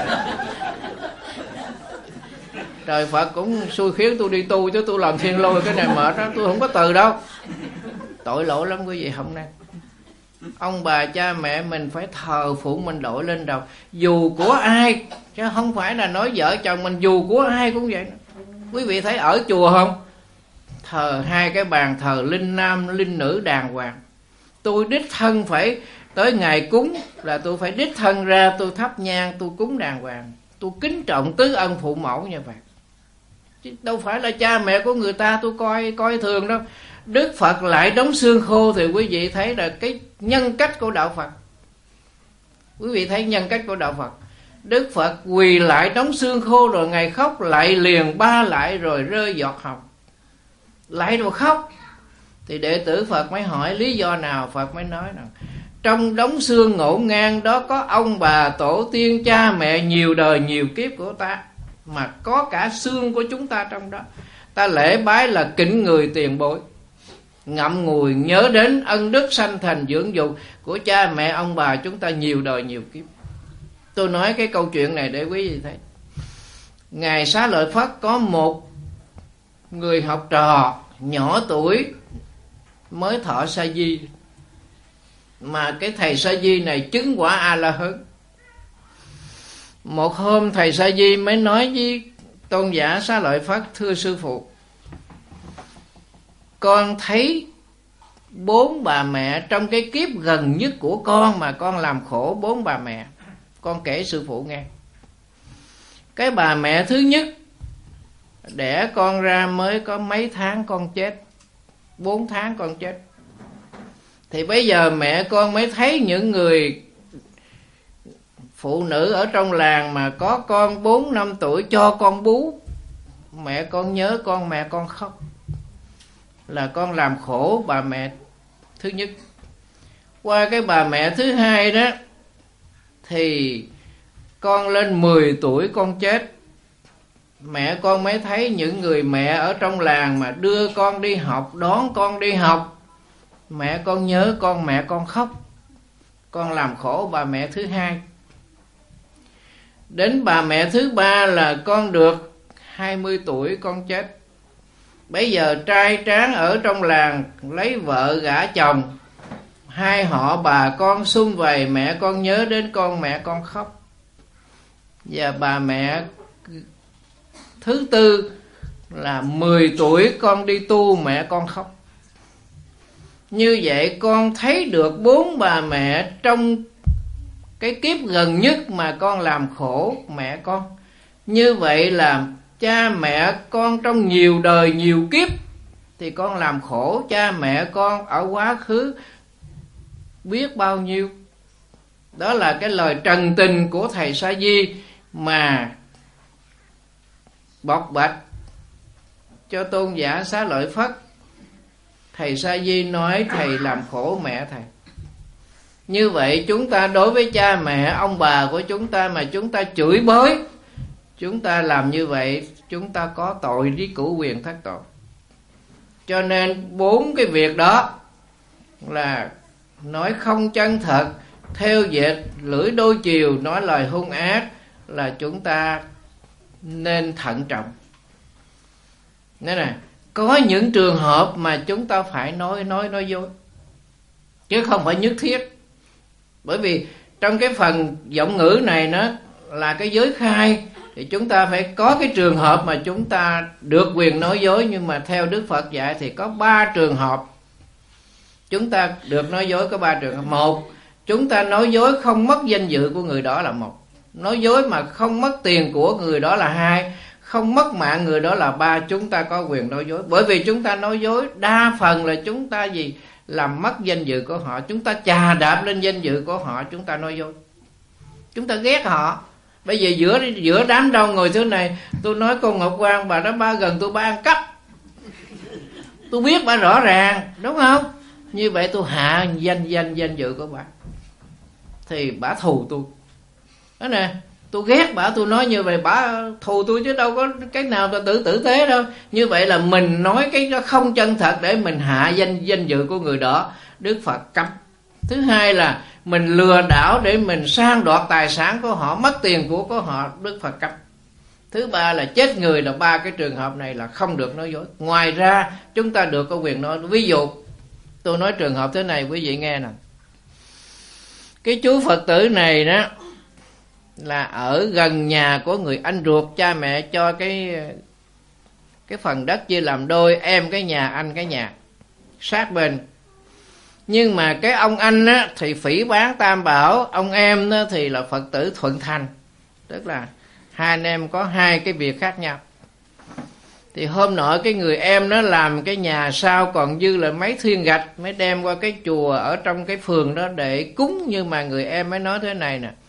Trời Phật cũng xui khiến tôi đi tu, chứ tôi làm thiên lôi cái này mệt đó, tôi không có từ đâu. Tội lỗi lắm quý vị không nên. Ông bà cha mẹ mình phải thờ phụng, mình đội lên đầu, dù của ai, chứ không phải là nói vợ chồng mình, dù của ai cũng vậy. Quý vị thấy ở chùa không? Thờ hai cái bàn thờ linh nam linh nữ đàng hoàng. Tôi đích thân phải tới ngày cúng là tôi phải đích thân ra, tôi thắp nhang, tôi cúng đàng hoàng, tôi kính trọng tứ ân phụ mẫu như vậy. Chứ đâu phải là cha mẹ của người ta tôi coi thường đâu. Đức Phật lại đóng xương khô thì quý vị thấy là cái nhân cách của đạo Phật. Quý vị thấy nhân cách của đạo Phật. Đức Phật quỳ lại đóng xương khô, rồi Ngài khóc lại liền 3 lại rồi rơi giọt hồng. Lại rồi khóc. Thì đệ tử Phật mới hỏi lý do nào, Phật mới nói rằng trong đống xương ngổn ngang đó có ông bà tổ tiên cha mẹ nhiều đời nhiều kiếp của ta, mà có cả xương của chúng ta trong đó. Ta lễ bái là kính người tiền bối, ngậm ngùi nhớ đến ân đức sanh thành dưỡng dục của cha mẹ ông bà chúng ta nhiều đời nhiều kiếp. Tôi nói cái câu chuyện này để quý vị thấy. Ngài Xá Lợi Phất có một người học trò nhỏ tuổi mới thọ sa di, mà cái thầy sa di này chứng quả A La Hán. Một hôm thầy sa di mới nói với tôn giả Xá Lợi Phất: thưa sư phụ, con thấy 4 bà mẹ trong cái kiếp gần nhất của con mà con làm khổ 4 bà mẹ. Con kể sư phụ nghe. Cái bà mẹ thứ nhất đẻ con ra mới có mấy tháng con chết, 4 tháng con chết. Thì bây giờ mẹ con mới thấy những người phụ nữ ở trong làng mà có con 4-5 tuổi cho con bú. Mẹ con nhớ con, mẹ con khóc. Là con làm khổ bà mẹ thứ nhất. Qua cái bà mẹ thứ hai đó thì con lên 10 tuổi con chết. mẹ con mới thấy những người mẹ ở trong làng mà đưa con đi học, đón con đi học, mẹ con nhớ con, mẹ con khóc, con làm khổ bà mẹ thứ hai. Đến bà mẹ thứ ba là con được 20 tuổi con chết. Bây giờ trai tráng ở trong làng lấy vợ gả chồng, hai họ bà con sum vầy, mẹ con nhớ đến con, mẹ con khóc. Và bà mẹ thứ tư là 10 tuổi con đi tu, mẹ con khóc. Như vậy con thấy được 4 bà mẹ trong cái kiếp gần nhất mà con làm khổ mẹ con. Như vậy là cha mẹ con trong nhiều đời nhiều kiếp thì con làm khổ cha mẹ con ở quá khứ biết bao nhiêu. Đó là cái lời trần tình của thầy Sa Di mà bộc bạch cho tôn giả Xá Lợi Phất. Thầy Sa Di nói thầy làm khổ mẹ thầy. Như vậy chúng ta đối với cha mẹ ông bà của chúng ta mà chúng ta chửi bới, chúng ta làm như vậy chúng ta có tội với cửu quyền thất tội. Cho nên 4 cái việc đó là nói không chân thật, theo dệt, lưỡi đôi chiều, nói lời hung ác là chúng ta nên thận trọng. Nên nè, có những trường hợp mà chúng ta phải nói dối, chứ không phải nhất thiết. Bởi vì trong cái phần giọng ngữ này nó là cái giới khai, thì chúng ta phải có cái trường hợp mà chúng ta được quyền nói dối. Nhưng mà theo Đức Phật dạy thì có 3 trường hợp chúng ta được nói dối, có 3 trường hợp. Một, chúng ta nói dối không mất danh dự của người đó là một. Nói dối mà không mất tiền của người đó là 2. Không mất mạng người đó là 3. Chúng ta có quyền nói dối. Bởi vì chúng ta nói dối đa phần là chúng ta gì? Làm mất danh dự của họ. Chúng ta chà đạp lên danh dự của họ. Chúng ta nói dối. Chúng ta ghét họ. Bây giờ giữa đám đông ngồi thứ này, tôi nói cô Ngọc Quang bà đó ba gần tôi, ba ăn cắp. Tôi biết bà rõ ràng, đúng không? Như vậy tôi hạ danh dự của bà, thì bà thù tôi. Đó nè, tôi ghét bà, tôi nói như vậy bà thù tôi, chứ đâu có cái nào là tử tế đâu. Như vậy là mình nói cái nó không chân thật để mình hạ danh dự của người đó, Đức Phật cấm. Thứ hai là mình lừa đảo để mình sang đoạt tài sản của họ, mất tiền của họ, Đức Phật cấm. Thứ ba là chết người, là 3 cái trường hợp này là không được nói dối. Ngoài ra chúng ta được có quyền nói. Ví dụ tôi nói trường hợp thế này quý vị nghe nè. Cái chú Phật tử này đó là ở gần nhà của người anh ruột cha mẹ cho cái phần đất chia làm đôi, em cái nhà anh cái nhà sát bên. Nhưng mà cái ông anh á, thì phỉ báng Tam Bảo, ông em á, thì là Phật tử thuận thành. Tức là hai anh em có 2 cái việc khác nhau. Thì hôm nọ cái người em nó làm cái nhà sau còn dư là mấy thiên gạch, mới đem qua cái chùa ở trong cái phường đó để cúng. Nhưng mà người em mới nói thế này nè: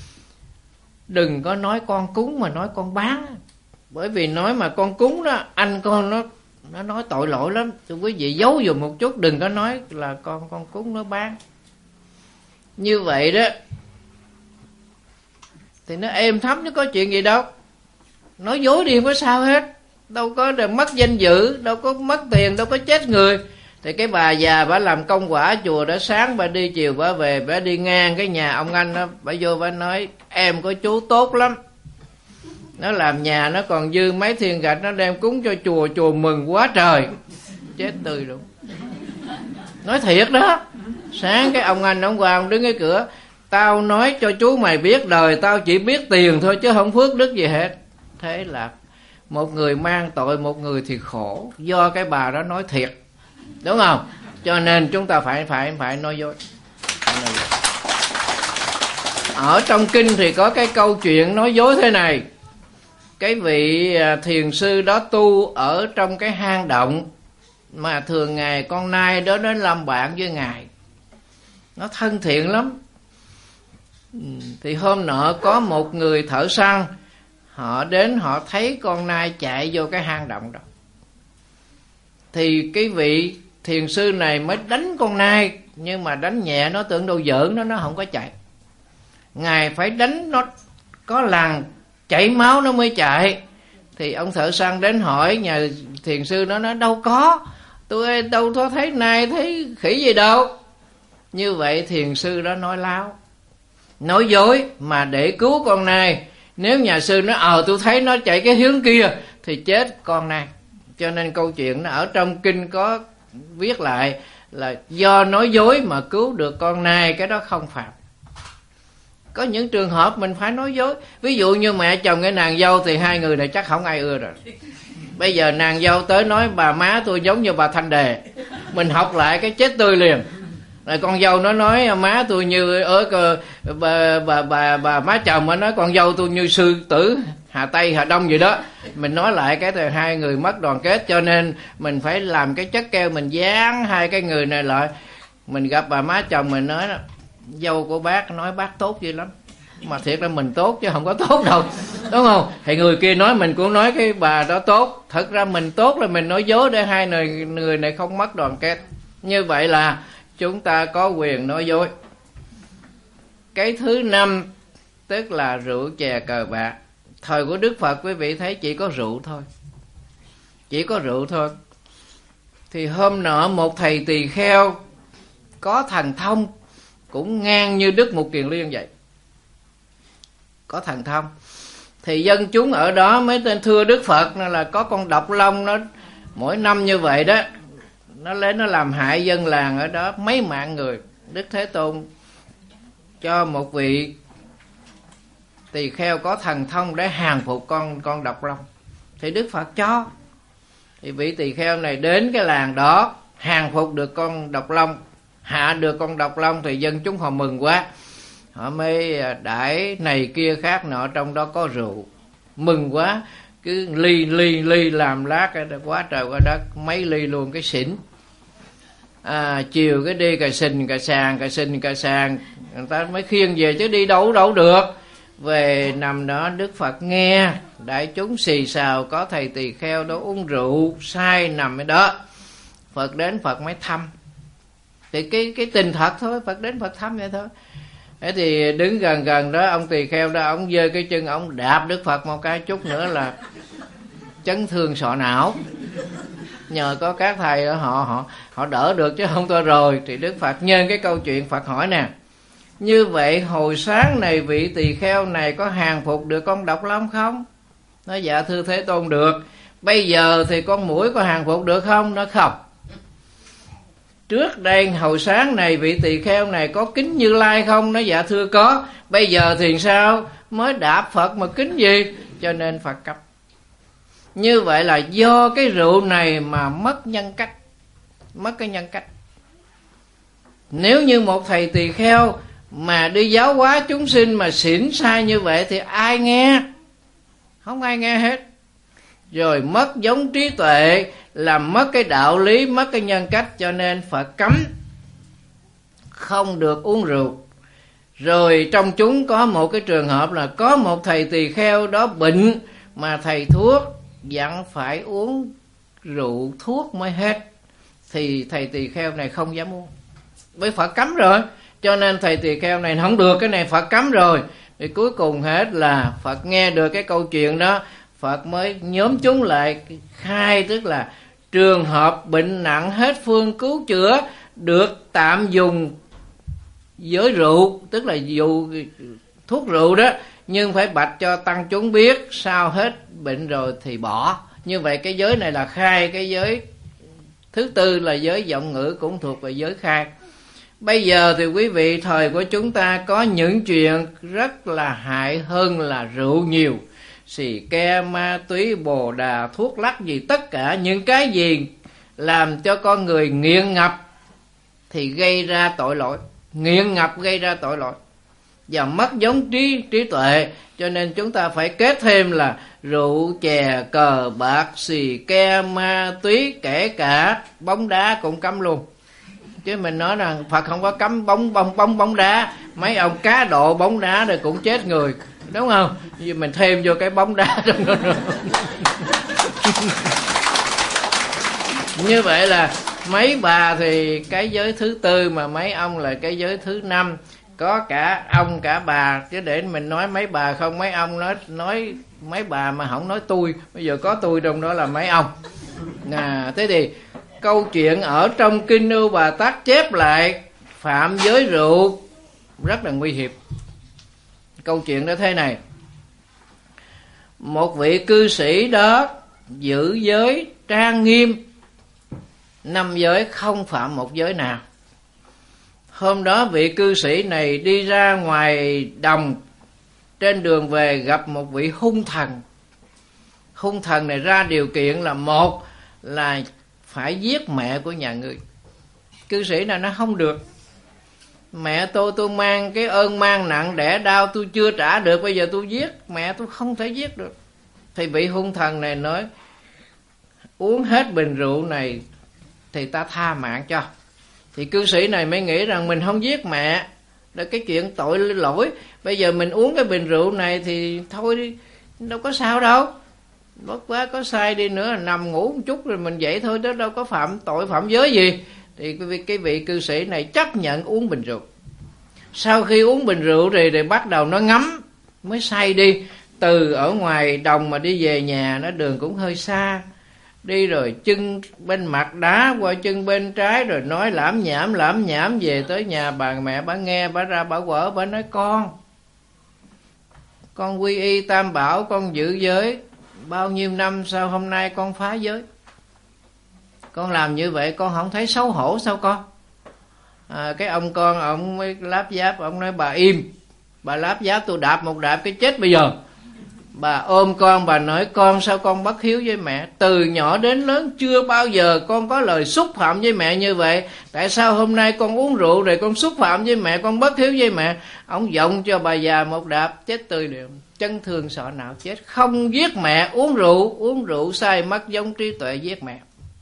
đừng có nói con cúng mà nói con bán. Bởi vì nói mà con cúng đó, anh con nó nói tội lỗi lắm. Tụi quý vị giấu dùm một chút, đừng có nói là con cúng nó bán. Như vậy đó thì nó êm thấm, chứ có chuyện gì đâu. Nói dối đi không có sao hết, đâu có mất danh dự, đâu có mất tiền, đâu có chết người. Thì cái bà già bà làm công quả chùa đó, sáng bà đi chiều bà về, bà đi ngang cái nhà ông anh đó, bà vô bà nói: em có chú tốt lắm, nó làm nhà nó còn dư mấy thiên gạch, nó đem cúng cho chùa, chùa mừng quá trời. Chết tươi luôn. Nói thiệt đó. Sáng cái ông anh ông qua, ông đứng cái cửa: tao nói cho chú mày biết, đời tao chỉ biết tiền thôi chứ không phước đức gì hết. Thế là một người mang tội, một người thì khổ, do cái bà đó nói thiệt, đúng không? Cho nên chúng ta phải nói dối. Ở trong kinh thì có cái câu chuyện nói dối thế này. Cái vị thiền sư đó tu ở trong cái hang động, mà thường ngày con nai đó đến làm bạn với ngài, nó thân thiện lắm. Thì hôm nọ có một người thợ săn, họ đến họ thấy con nai chạy vô cái hang động đó. Thì cái vị thiền sư này mới đánh con nai, nhưng mà đánh nhẹ, nó tưởng đâu giỡn, nó không có chạy. Ngài phải đánh nó có lần chảy máu nó mới chạy. Thì ông thợ săn đến hỏi nhà thiền sư, nó nói đâu có, tôi đâu có thấy này thấy khỉ gì đâu. Như vậy thiền sư đó nói láo, nói dối mà để cứu con này. Nếu nhà sư nói tôi thấy nó chạy cái hướng kia thì chết con này. Cho nên câu chuyện nó ở trong kinh có viết lại là do nói dối mà cứu được con này, cái đó không phạm. Có những trường hợp mình phải nói dối. Ví dụ như mẹ chồng cái nàng dâu thì hai người này chắc không ai ưa rồi. Bây giờ nàng dâu tới nói bà má tôi giống như bà Thanh Đề, mình học lại cái chết tươi liền. Rồi con dâu nó nói má tôi như bà má chồng nó nói con dâu tôi như sư tử Hà Tây Hà Đông gì đó. Mình nói lại cái thì hai người mất đoàn kết. Cho nên mình phải làm cái chất keo, mình dán hai cái người này lại. Mình gặp bà má chồng mình nói dâu của bác nói bác tốt dữ lắm, mà thiệt là mình tốt chứ không có tốt đâu, đúng không? Thì người kia nói mình cũng nói cái bà đó tốt. Thật ra mình tốt là mình nói dối để hai người này không mất đoàn kết. Như vậy là chúng ta có quyền nói dối. Cái thứ năm tức là rượu chè cờ bạc. Thời của Đức Phật quý vị thấy chỉ có rượu thôi, chỉ có rượu thôi. Thì hôm nọ một thầy tỳ kheo có thần thông, cũng ngang như Đức Mục Kiền Liên vậy, có thần thông. Thì dân chúng ở đó mới tên thưa Đức Phật là có con độc long nó mỗi năm như vậy đó, nó lên nó làm hại dân làng ở đó mấy mạng người. Đức Thế Tôn cho một vị tỳ kheo có thần thông để hàng phục con độc long. Thì Đức Phật cho. Thì vị tỳ kheo này đến cái làng đó hàng phục được con độc long, hạ được con độc long, thì dân chúng họ mừng quá, họ mới đãi này kia khác nọ, trong đó có rượu, mừng quá, cứ ly làm lát quá trời quá đất, mấy ly luôn cái xỉn. Chiều cái đi cà sình cà sàng, người ta mới khiêng về chứ đi đâu được. Về nằm đó Đức Phật nghe đại chúng xì xào, có thầy tỳ kheo đó uống rượu say nằm ở đó. Phật đến Phật mới thăm. Thì cái tình thật thôi, Phật đến Phật thăm vậy thôi. Thế thì đứng gần đó, ông tỳ kheo đó, ông giơ cái chân ông đạp Đức Phật một cái, chút nữa là chấn thương sọ não. Nhờ có các thầy đó họ đỡ được chứ không thôi rồi. Thì Đức Phật nhân cái câu chuyện Phật hỏi nè, như vậy hồi sáng này vị tỳ kheo này có hàng phục được con độc long không? Nói dạ thưa Thế Tôn được. Bây giờ thì con muỗi có hàng phục được không? Nó không. Trước đây hồi sáng này vị tỳ kheo này có kính Như Lai không? Nói dạ thưa có. Bây giờ thì sao? Mới đạp Phật mà kính gì? Cho nên Phật cấp. Như vậy là do cái rượu này mà mất nhân cách, mất cái nhân cách. Nếu như một thầy tỳ kheo mà đi giáo hóa chúng sinh mà xỉn sai như vậy thì ai nghe? Không ai nghe hết. Rồi mất giống trí tuệ, làm mất cái đạo lý, mất cái nhân cách. Cho nên Phật cấm không được uống rượu. Rồi trong chúng có một cái trường hợp là có một thầy tỳ kheo đó bệnh, mà thầy thuốc dặn phải uống rượu thuốc mới hết. Thì thầy tỳ kheo này không dám uống, bởi Phật cấm rồi. Cho nên thầy tỳ kheo này không được, cái này Phật cấm rồi. Thì cuối cùng hết là Phật nghe được cái câu chuyện đó, Phật mới nhóm chúng lại khai, tức là trường hợp bệnh nặng hết phương cứu chữa được tạm dùng giới rượu, tức là dụ thuốc rượu đó, nhưng phải bạch cho tăng chúng biết, sau hết bệnh rồi thì bỏ. Như vậy cái giới này là khai. Cái giới thứ tư là giới vọng ngữ, cũng thuộc về giới khai. Bây giờ thì quý vị, thời của chúng ta có những chuyện rất là hại hơn là rượu nhiều. Xì ke, ma túy, bồ đà, thuốc lắc gì, tất cả những cái gì làm cho con người nghiện ngập thì gây ra tội lỗi. Nghiện ngập gây ra tội lỗi và mất giống trí tuệ. Cho nên chúng ta phải kết thêm là rượu, chè, cờ bạc, xì ke, ma túy, kể cả bóng đá cũng cấm luôn. Chứ mình nói rằng Phật không có cấm bóng đá. Mấy ông cá độ bóng đá rồi cũng chết người, đúng không? Vì mình thêm vô cái bóng đá trong đó rồi. Như vậy là mấy bà thì cái giới thứ tư, mà mấy ông là cái giới thứ năm. có cả ông cả bà, chứ để mình nói mấy bà không mấy ông, nói mấy bà mà không nói tôi. Bây giờ có tôi trong đó là mấy ông. Thế thì câu chuyện ở trong Kinh Ưu Bà Tát chép lại phạm giới rượu rất là nguy hiểm. Câu chuyện đó thế này: một vị cư sĩ đó giữ giới trang nghiêm, 5 giới không phạm một giới nào. Hôm đó vị cư sĩ này đi ra ngoài đồng, trên đường về gặp một vị hung thần. Hung thần này ra điều kiện là một là phải giết mẹ của nhà người. Cư sĩ này nó không được. Mẹ tôi mang cái ơn mang nặng đẻ đau tôi chưa trả được, bây giờ tôi giết mẹ tôi không thể giết được. Thì vị hung thần này nói uống hết bình rượu này thì ta tha mạng cho. Thì cư sĩ này mới nghĩ rằng mình không giết mẹ là cái chuyện tội lỗi, bây giờ mình uống cái bình rượu này thì thôi đi, đâu có sao đâu, bất quá có sai đi nữa nằm ngủ một chút rồi mình dậy thôi, đó đâu có phạm tội phạm giới gì. Thì cái vị cư sĩ này chấp nhận uống bình rượu. Sau khi uống bình rượu thì bắt đầu nó ngấm, mới say đi. Từ ở ngoài đồng mà đi về nhà, nó đường cũng hơi xa, đi rồi chân bên mặt đá qua chân bên trái, rồi nói lảm nhảm về tới nhà bà mẹ, bà nghe, bà ra bà quở, bà nói con quy y tam bảo, con giữ giới bao nhiêu năm, sao hôm nay con phá giới? Con làm như vậy con không thấy xấu hổ sao con? Cái ông con ông mới láp giáp, ông nói bà im, bà láp giáp tôi đạp một đạp cái chết bây giờ. Bà ôm con, bà nói con sao con bất hiếu với mẹ? Từ nhỏ đến lớn chưa bao giờ con có lời xúc phạm với mẹ như vậy. Tại sao hôm nay con uống rượu rồi con xúc phạm với mẹ, con bất hiếu với mẹ? Ông giọng cho bà già một đạp chết tươi đều. Chân thương sọ não chết. Không giết mẹ, uống rượu sai mất giống trí tuệ giết mẹ.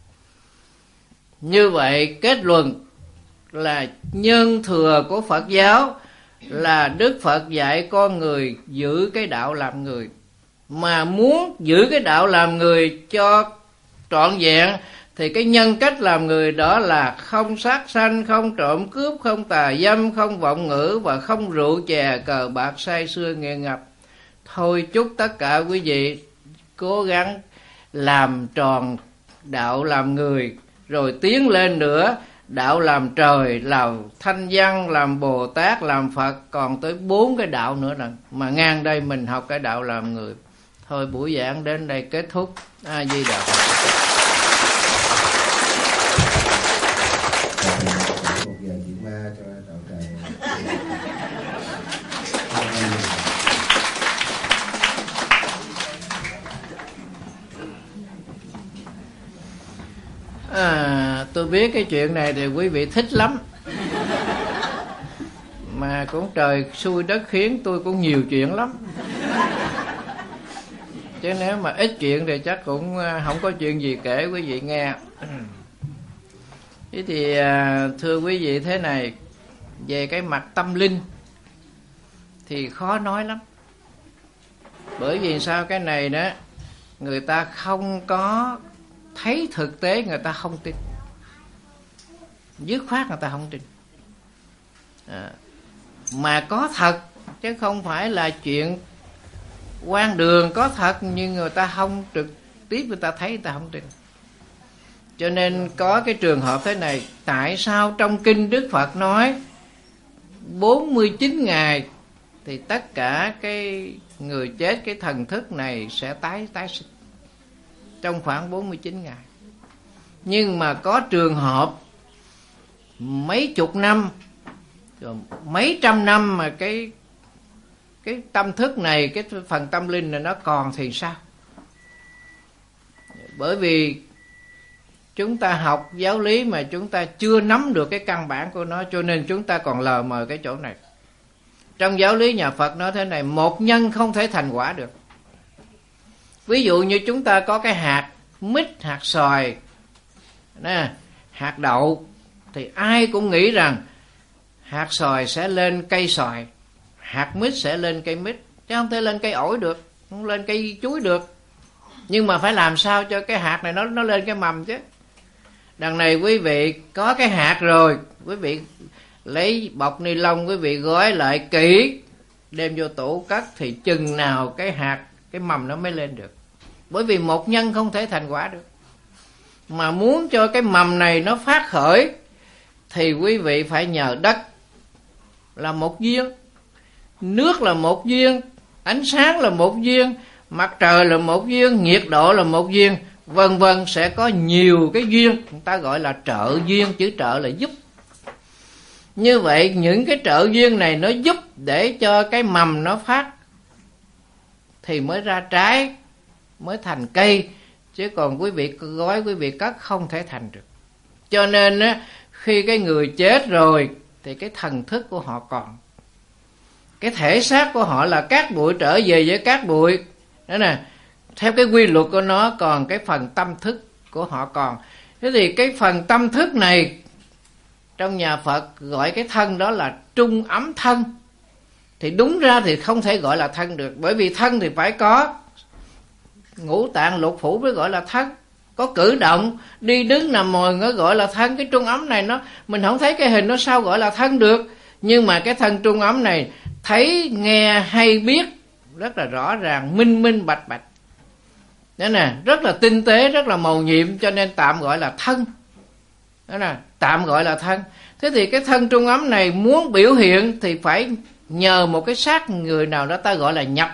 Như vậy kết luận là nhân thừa của Phật giáo là Đức Phật dạy con người giữ cái đạo làm người. Mà muốn giữ cái đạo làm người cho trọn vẹn thì cái nhân cách làm người đó là không sát sanh, không trộm cướp, không tà dâm, không vọng ngữ và không rượu chè cờ bạc say sưa nghiện ngập. Thôi chúc tất cả quý vị cố gắng làm tròn đạo làm người, rồi tiến lên nữa đạo làm trời, làm thanh văn, làm Bồ Tát, làm Phật, còn tới 4 cái đạo nữa nè. Mà ngang đây mình học cái đạo làm người. Thôi buổi giảng đến đây kết thúc. A Di Đà Phật. Một giờ chuyện ma cho đạo tràng. Tôi biết cái chuyện này thì quý vị thích lắm. Mà cũng trời xui đất khiến, tôi cũng nhiều chuyện lắm. Chứ nếu mà ít chuyện thì chắc cũng không có chuyện gì kể quý vị nghe. Thế thì thưa quý vị thế này, về cái mặt tâm linh thì khó nói lắm. Bởi vì sao? Cái này đó người ta không có thấy thực tế, người ta không tin, dứt khoát người ta không tin. Mà có thật chứ không phải là chuyện quan đường, có thật nhưng người ta không trực tiếp, người ta thấy người ta không tin. Cho nên có cái trường hợp thế này. Tại sao trong kinh Đức Phật nói 49 ngày thì tất cả cái người chết, cái thần thức này sẽ tái sinh trong khoảng 49 ngày. Nhưng mà có trường hợp mấy chục năm, rồi mấy trăm năm mà cái tâm thức này, cái phần tâm linh này nó còn thì sao? Bởi vì chúng ta học giáo lý mà chúng ta chưa nắm được cái căn bản của nó, cho nên chúng ta còn lờ mờ cái chỗ này. Trong giáo lý nhà Phật nói thế này: một nhân không thể thành quả được. Ví dụ như chúng ta có cái hạt mít, hạt xoài, hạt đậu, thì ai cũng nghĩ rằng hạt xoài sẽ lên cây xoài, hạt mít sẽ lên cây mít, chứ không thể lên cây ổi được, không lên cây chuối được. Nhưng mà phải làm sao cho cái hạt này nó lên cái mầm chứ. Đằng này quý vị có cái hạt rồi, quý vị lấy bọc ni lông quý vị gói lại kỹ, đem vô tủ cất, thì chừng nào cái hạt, cái mầm nó mới lên được. Bởi vì một nhân không thể thành quả được. Mà muốn cho cái mầm này nó phát khởi thì quý vị phải nhờ đất là một duyên, nước là một duyên, ánh sáng là một duyên, mặt trời là một duyên, nhiệt độ là một duyên, vân vân, sẽ có nhiều cái duyên, người ta gọi là trợ duyên. Chữ trợ là giúp. Như vậy những cái trợ duyên này nó giúp để cho cái mầm nó phát thì mới ra trái, mới thành cây. Chứ còn quý vị gói, quý vị cất không thể thành được. Cho nên khi cái người chết rồi thì cái thần thức của họ còn, cái thể xác của họ là cát bụi trở về với cát bụi đó nè, theo cái quy luật của nó. Còn cái phần tâm thức của họ còn. Thế thì cái phần tâm thức này trong nhà Phật gọi cái thân đó là trung ấm thân. Thì đúng ra thì không thể gọi là thân được, bởi vì thân thì phải có ngũ tạng lục phủ mới gọi là thân, có cử động đi đứng nằm ngồi nó gọi là thân. Cái trung ấm này nó mình không thấy cái hình, nó sao gọi là thân được. Nhưng mà cái thân trung ấm này thấy, nghe, hay, biết rất là rõ ràng, minh minh bạch bạch. Đó nè, rất là tinh tế, rất là mầu nhiệm, cho nên tạm gọi là thân. Đó nè, tạm gọi là thân. Thế thì cái thân trung ấm này muốn biểu hiện thì phải nhờ một cái xác người nào đó ta gọi là nhập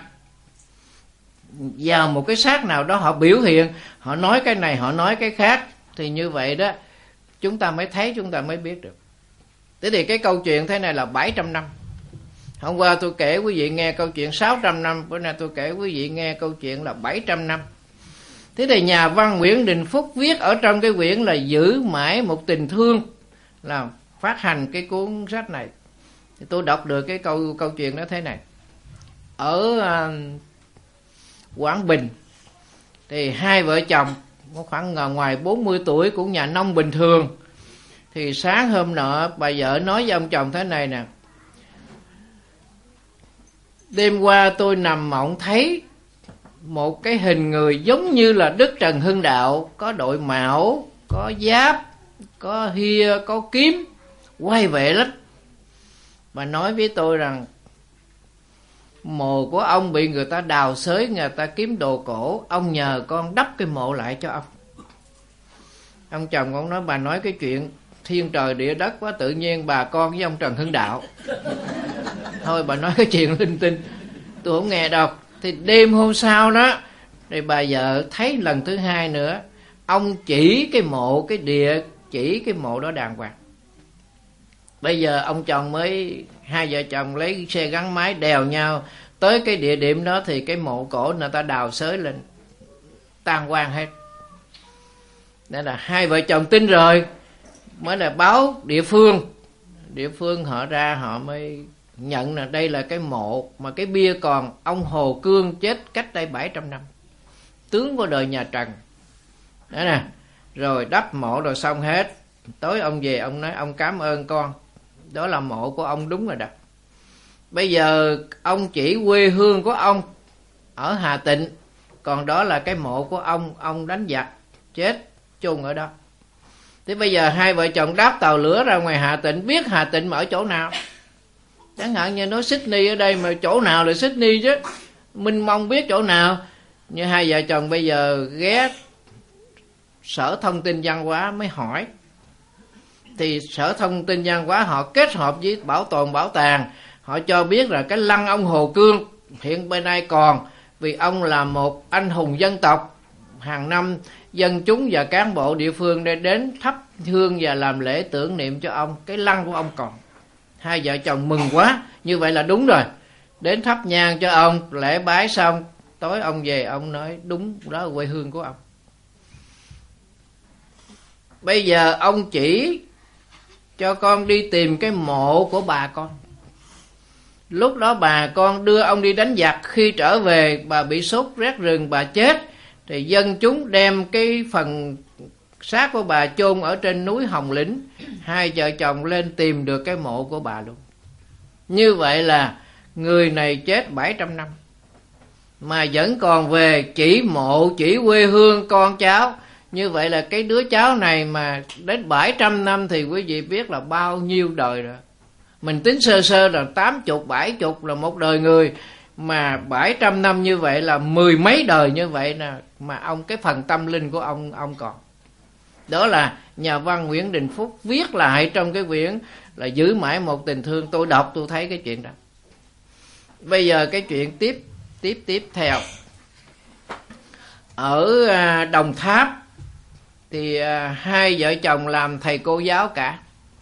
vào một cái xác nào đó, họ biểu hiện, họ nói cái này, họ nói cái khác. Thì như vậy đó chúng ta mới thấy, chúng ta mới biết được. Thế thì cái câu chuyện thế này là 700 năm. Hôm qua tôi kể quý vị nghe câu chuyện 600 năm, bữa nay tôi kể quý vị nghe câu chuyện là 700 năm. Thế thì nhà văn Nguyễn Đình Phúc viết ở trong cái quyển là Giữ Mãi Một Tình Thương, là phát hành cái cuốn sách này. Thì tôi đọc được cái câu chuyện đó thế này. Ở Quảng Bình thì hai vợ chồng có khoảng ngoài 40 tuổi, cũng nhà nông bình thường. Thì sáng hôm nọ bà vợ nói với ông chồng thế này nè: đêm qua tôi nằm mộng thấy một cái hình người giống như là Đức Trần Hưng Đạo, có đội mão, có giáp, có hia, có kiếm, quay vệ lắm. Bà nói với tôi rằng mồ của ông bị người ta đào xới, người ta kiếm đồ cổ, ông nhờ con đắp cái mộ lại cho ông. Ông chồng con nói: bà nói cái chuyện thiên trời địa đất quá, tự nhiên bà con với ông Trần Hưng Đạo. Thôi bà nói cái chuyện linh tinh, tôi không nghe đâu. Thì đêm hôm sau đó thì bà vợ thấy lần thứ hai nữa, ông chỉ cái mộ, cái địa chỉ cái mộ đó đàng hoàng. Bây giờ ông chồng mới, hai vợ chồng lấy xe gắn máy đèo nhau tới cái địa điểm đó, thì cái mộ cổ người ta đào xới lên tan hoang hết. Đây là hai vợ chồng tin rồi, mới là báo địa phương. Địa phương họ ra họ mới nhận là đây là cái mộ mà cái bia còn ông Hồ Cương chết cách đây 700 năm, tướng của đời nhà Trần. Đó nè, rồi đắp mộ rồi xong hết. Tối ông về ông nói: ông cảm ơn con, đó là mộ của ông đúng rồi đó. Bây giờ ông chỉ quê hương của ông ở Hà Tịnh, còn đó là cái mộ của ông đánh giặc chết chôn ở đó. Thế bây giờ hai vợ chồng đáp tàu lửa ra ngoài Hà Tịnh, biết Hà Tịnh mà ở chỗ nào. Chẳng hạn như nói Sydney ở đây, mà chỗ nào là Sydney chứ, Minh Mông biết chỗ nào. Như hai vợ chồng bây giờ ghé Sở Thông tin Văn hóa mới hỏi, thì Sở Thông tin Văn hóa họ kết hợp với Bảo tồn Bảo tàng, họ cho biết là cái lăng ông Hồ Cương hiện bên đây còn, vì ông là một anh hùng dân tộc. Hàng năm dân chúng và cán bộ địa phương để đến thắp hương và làm lễ tưởng niệm cho ông, cái lăng của ông còn. Hai vợ chồng mừng quá, như vậy là đúng rồi. Đến thắp nhang cho ông, lễ bái xong, tối ông về ông nói đúng, đó là quê hương của ông. Bây giờ ông chỉ cho con đi tìm cái mộ của bà con. Lúc đó bà con đưa ông đi đánh giặc, khi trở về bà bị sốt rét rừng, bà chết. Thì dân chúng đem cái phần xác của bà chôn ở trên núi Hồng Lĩnh. Hai vợ chồng lên tìm được cái mộ của bà luôn. Như vậy là người này chết 700 năm mà vẫn còn về chỉ mộ, chỉ quê hương con cháu. Như vậy là cái đứa cháu này mà đến 700 năm thì quý vị biết là bao nhiêu đời rồi. Mình tính sơ sơ là 80, 70 là một đời người, mà 700 năm như vậy là 10 mấy đời như vậy nè, mà ông cái phần tâm linh của ông còn. Đó là nhà văn Nguyễn Đình Phúc viết lại trong cái quyển là Giữ Mãi Một Tình Thương. Tôi đọc tôi thấy cái chuyện đó. Bây giờ cái chuyện tiếp theo ở Đồng Tháp thì hai vợ chồng làm thầy cô giáo cả.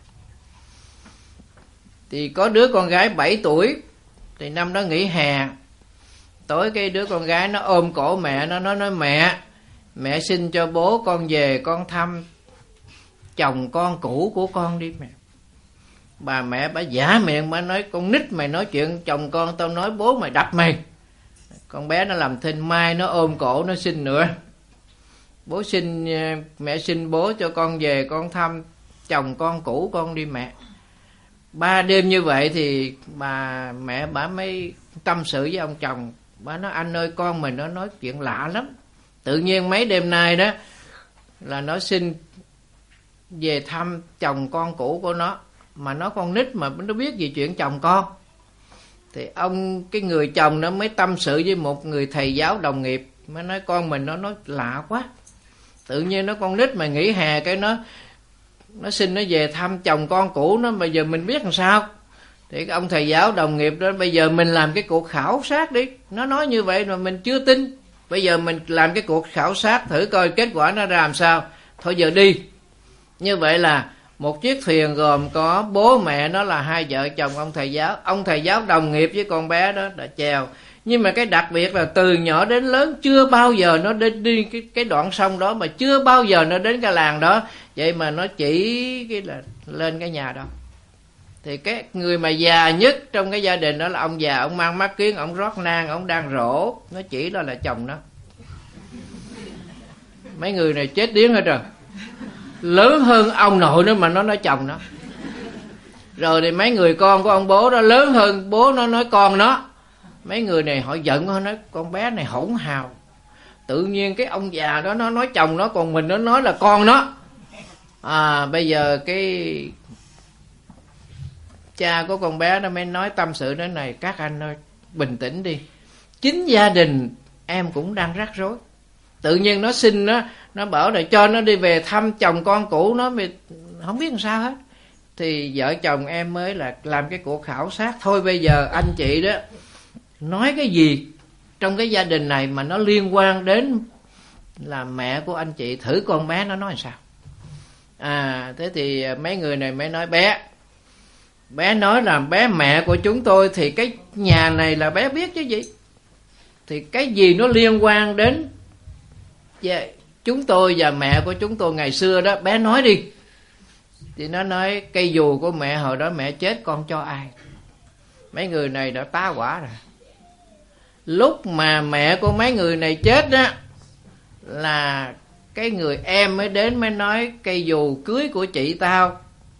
Thì có đứa con gái 7 tuổi, thì năm đó nghỉ hè. Tối cái đứa con gái nó ôm cổ mẹ nó nói mẹ xin cho bố con về con thăm chồng con cũ của con đi mẹ. Bà mẹ bà giả miệng bà nói con nít mày nói chuyện chồng con tao nói bố mày đập mày. Con bé nó làm thinh mai nó ôm cổ nó xin nữa. Bố xin mẹ xin bố cho con về con thăm chồng con cũ con đi mẹ. 3 đêm như vậy thì mẹ bà mới tâm sự với ông chồng. Bà nói anh ơi con mình nó nói chuyện lạ lắm. Tự nhiên mấy đêm nay đó là nó xin về thăm chồng con cũ của nó. Mà nó con nít mà nó biết gì chuyện chồng con. Thì cái người chồng nó mới tâm sự với một người thầy giáo đồng nghiệp. Mới nói con mình nó nói lạ quá. Tự nhiên nó con nít mà nghỉ hè cái nó xin nó về thăm chồng con cũ nó. Bây giờ mình biết làm sao. Thì cái ông thầy giáo đồng nghiệp đó bây giờ mình làm cái cuộc khảo sát đi. Nó nói như vậy mà mình chưa tin. Bây giờ mình làm cái cuộc khảo sát thử coi kết quả nó ra làm sao. Thôi giờ đi. Như vậy là một chiếc thuyền gồm có bố mẹ nó là hai vợ chồng ông thầy giáo. Ông thầy giáo đồng nghiệp với con bé đó đã chèo. Nhưng mà cái đặc biệt là từ nhỏ đến lớn chưa bao giờ nó đi cái đoạn sông đó, mà chưa bao giờ nó đến cái làng đó. Vậy mà nó chỉ cái là lên cái nhà đó. Thì cái người mà già nhất trong cái gia đình đó là ông già, ông mang mắt kiếng, ông rót nang, ông đang rổ. Nó chỉ đó là chồng nó. Mấy người này chết điếng hết rồi. Lớn hơn ông nội nó mà nó nói chồng nó. Rồi thì mấy người con của ông bố đó lớn hơn bố nó nói con nó. Mấy người này họ giận, họ nói con bé này hỗn hào. Tự nhiên cái ông già đó nó nói chồng nó, còn mình nó nói là con nó. Bây giờ cái cha của con bé nó mới nói tâm sự đến này: các anh ơi bình tĩnh đi. Chính gia đình em cũng đang rắc rối. Tự nhiên nó xin nó bảo là cho nó đi về thăm chồng con cũ nó, không biết làm sao hết. Thì vợ chồng em mới là làm cái cuộc khảo sát. Thôi bây giờ anh chị đó nói cái gì trong cái gia đình này mà nó liên quan đến là mẹ của anh chị, thử con bé nó nói sao. Thế thì mấy người này mới nói bé nói là bé mẹ của chúng tôi, thì cái nhà này là bé biết chứ gì. Thì cái gì nó liên quan đến chúng tôi và mẹ của chúng tôi ngày xưa đó, bé nói đi. Thì nó nói cây dù của mẹ hồi đó mẹ chết con cho ai. Mấy người này đã tá hỏa rồi. Lúc mà mẹ của mấy người này chết đó là cái người em mới đến mới nói cây dù cưới của chị tao,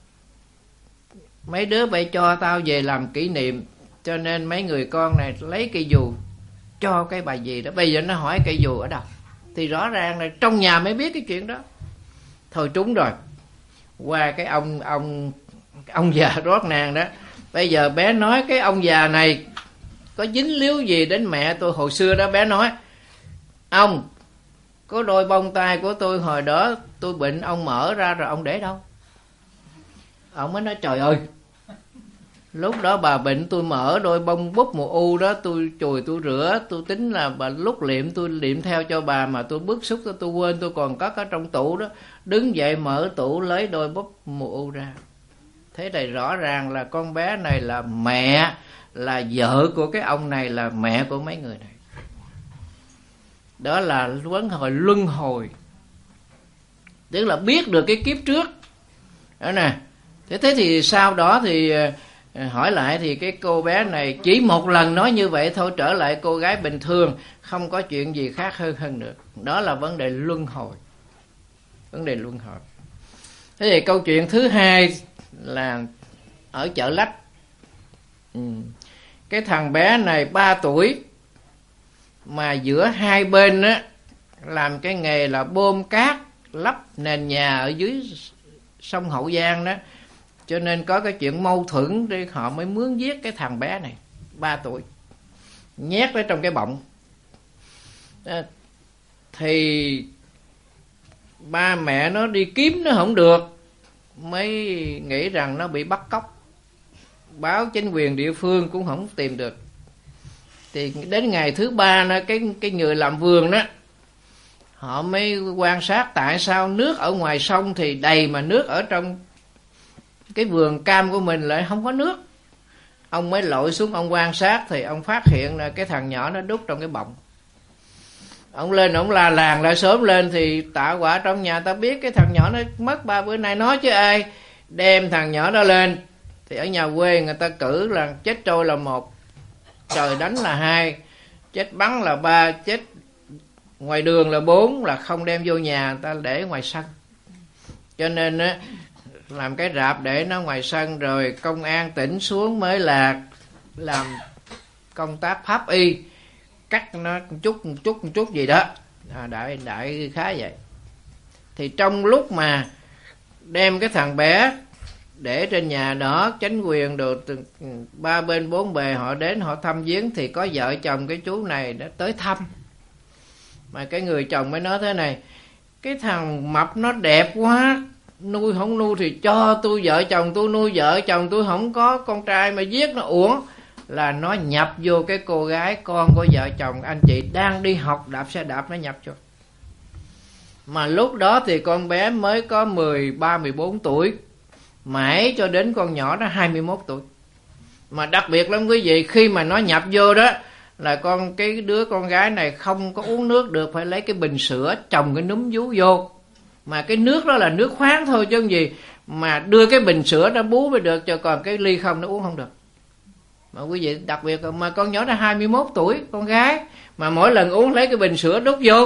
mấy đứa phải cho tao về làm kỷ niệm. Cho nên mấy người con này lấy cây dù cho cái bà gì đó. Bây giờ nó hỏi cây dù ở đâu, thì rõ ràng là trong nhà mới biết cái chuyện đó. Thôi trúng rồi. Qua cái ông già rót nàng đó. Bây giờ bé nói cái ông già này có dính líu gì đến mẹ tôi hồi xưa đó. Bé nói ông có đôi bông tai của tôi hồi đó tôi bệnh ông mở ra rồi ông để đâu. Ông mới nói trời ơi, lúc đó bà bệnh tôi mở đôi bông bút mù u đó, tôi chùi tôi rửa, tôi tính là bà lúc liệm tôi liệm theo cho bà, mà tôi bức xúc tôi quên tôi còn cất ở trong tủ đó. Đứng dậy mở tủ lấy đôi bút mù u ra. Thế này rõ ràng là con bé này là mẹ, là vợ của cái ông này, là mẹ của mấy người này. Đó là vấn hồi luân hồi, tức là biết được cái kiếp trước đó nè. Thế thì sau đó thì hỏi lại thì cái cô bé này chỉ một lần nói như vậy thôi, trở lại cô gái bình thường, không có chuyện gì khác hơn được. Đó là vấn đề luân hồi. Vấn đề luân hồi. Thế thì câu chuyện thứ hai là ở Chợ Lách. Cái thằng bé này 3 tuổi mà giữa hai bên á làm cái nghề là bơm cát lấp nền nhà ở dưới sông Hậu Giang đó. Cho nên có cái chuyện mâu thuẫn đi, họ mới mướn giết cái thằng bé này 3 tuổi, nhét ở trong cái bọng. Thì ba mẹ nó đi kiếm nó không được, mới nghĩ rằng nó bị bắt cóc, báo chính quyền địa phương cũng không tìm được. Thì đến ngày thứ 3 đó, cái người làm vườn đó, họ mới quan sát tại sao nước ở ngoài sông thì đầy mà nước ở trong cái vườn cam của mình lại không có nước. Ông mới lội xuống ông quan sát thì ông phát hiện là cái thằng nhỏ nó đút trong cái bọng. Ông lên ông la làng lại sớm lên thì tạ quả trong nhà ta biết cái thằng nhỏ nó mất 3 bữa nay, nói chứ ai. Đem thằng nhỏ đó lên thì ở nhà quê người ta cử là chết trôi là 1, trời đánh là 2, chết bắn là 3, chết ngoài đường là 4, là không đem vô nhà, người ta để ngoài sân. Cho nên á, làm cái rạp để nó ngoài sân, rồi công an tỉnh xuống mới là làm công tác pháp y, cắt nó một chút gì đó, đại khá vậy. Thì trong lúc mà đem cái thằng bé để trên nhà đó, chính quyền đồ 3 bên 4 bề họ đến họ thăm viếng, thì có vợ chồng cái chú này đã tới thăm. Mà cái người chồng mới nói thế này: cái thằng mập nó đẹp quá, nuôi không nuôi thì cho tôi, vợ chồng tôi nuôi, vợ chồng tôi không có con trai mà giết nó uổng. Là nó nhập vô cái cô gái con của vợ chồng anh chị đang đi học đạp xe đạp, nó nhập vô. Mà lúc đó thì con bé mới có 13-14 tuổi, mãi cho đến con nhỏ đó 21 tuổi. Mà đặc biệt lắm quý vị, khi mà nó nhập vô đó là cái đứa con gái này không có uống nước được, phải lấy cái bình sữa trồng cái núm vú vô. Mà cái nước đó là nước khoáng thôi chứ không gì mà đưa cái bình sữa nó bú mới được, cho còn cái ly không nó uống không được. Mà quý vị đặc biệt mà con nhỏ đó 21 tuổi, con gái, mà mỗi lần uống lấy cái bình sữa đút vô.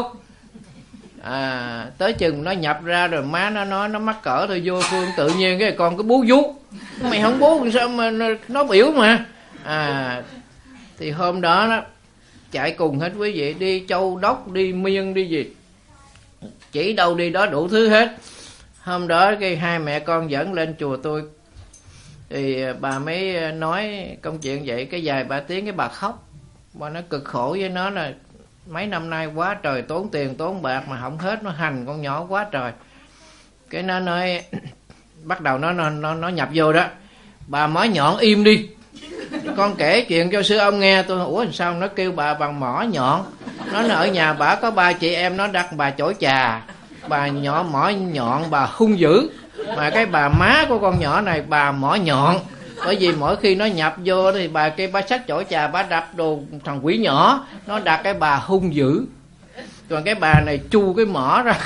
Tới chừng nó nhập ra rồi má nó nói nó mắc cỡ thôi, vô Phương tự nhiên cái con cứ bú vú. Mày không bú sao mà nó biểu mà. Thì hôm đó nó chạy cùng hết quý vị, đi Châu Đốc, đi Miên, đi gì, chỉ đâu đi đó đủ thứ hết. Hôm đó cái hai mẹ con dẫn lên chùa tôi, thì bà mới nói công chuyện vậy, cái vài ba tiếng cái bà khóc. Bà nói cực khổ với nó là mấy năm nay quá trời tốn tiền tốn bạc mà không hết, nó hành con nhỏ quá trời. Cái nó nói bắt đầu nó nhập vô đó: bà mỏ nhọn im đi, con kể chuyện cho sư ông nghe. Tôi ủa sao nó kêu bà bằng mỏ nhọn? Nó ở nhà bà có 3 chị em, nó đặt bà chổi trà, bà nhỏ mỏ nhọn, bà hung dữ. Mà cái bà má của con nhỏ này bà mỏ nhọn, bởi vì mỗi khi nó nhập vô thì bà kia bà xách chổi trà, bà đập đồ thằng quỷ nhỏ, nó đặt cái bà hung dữ. Còn cái bà này chu cái mỏ ra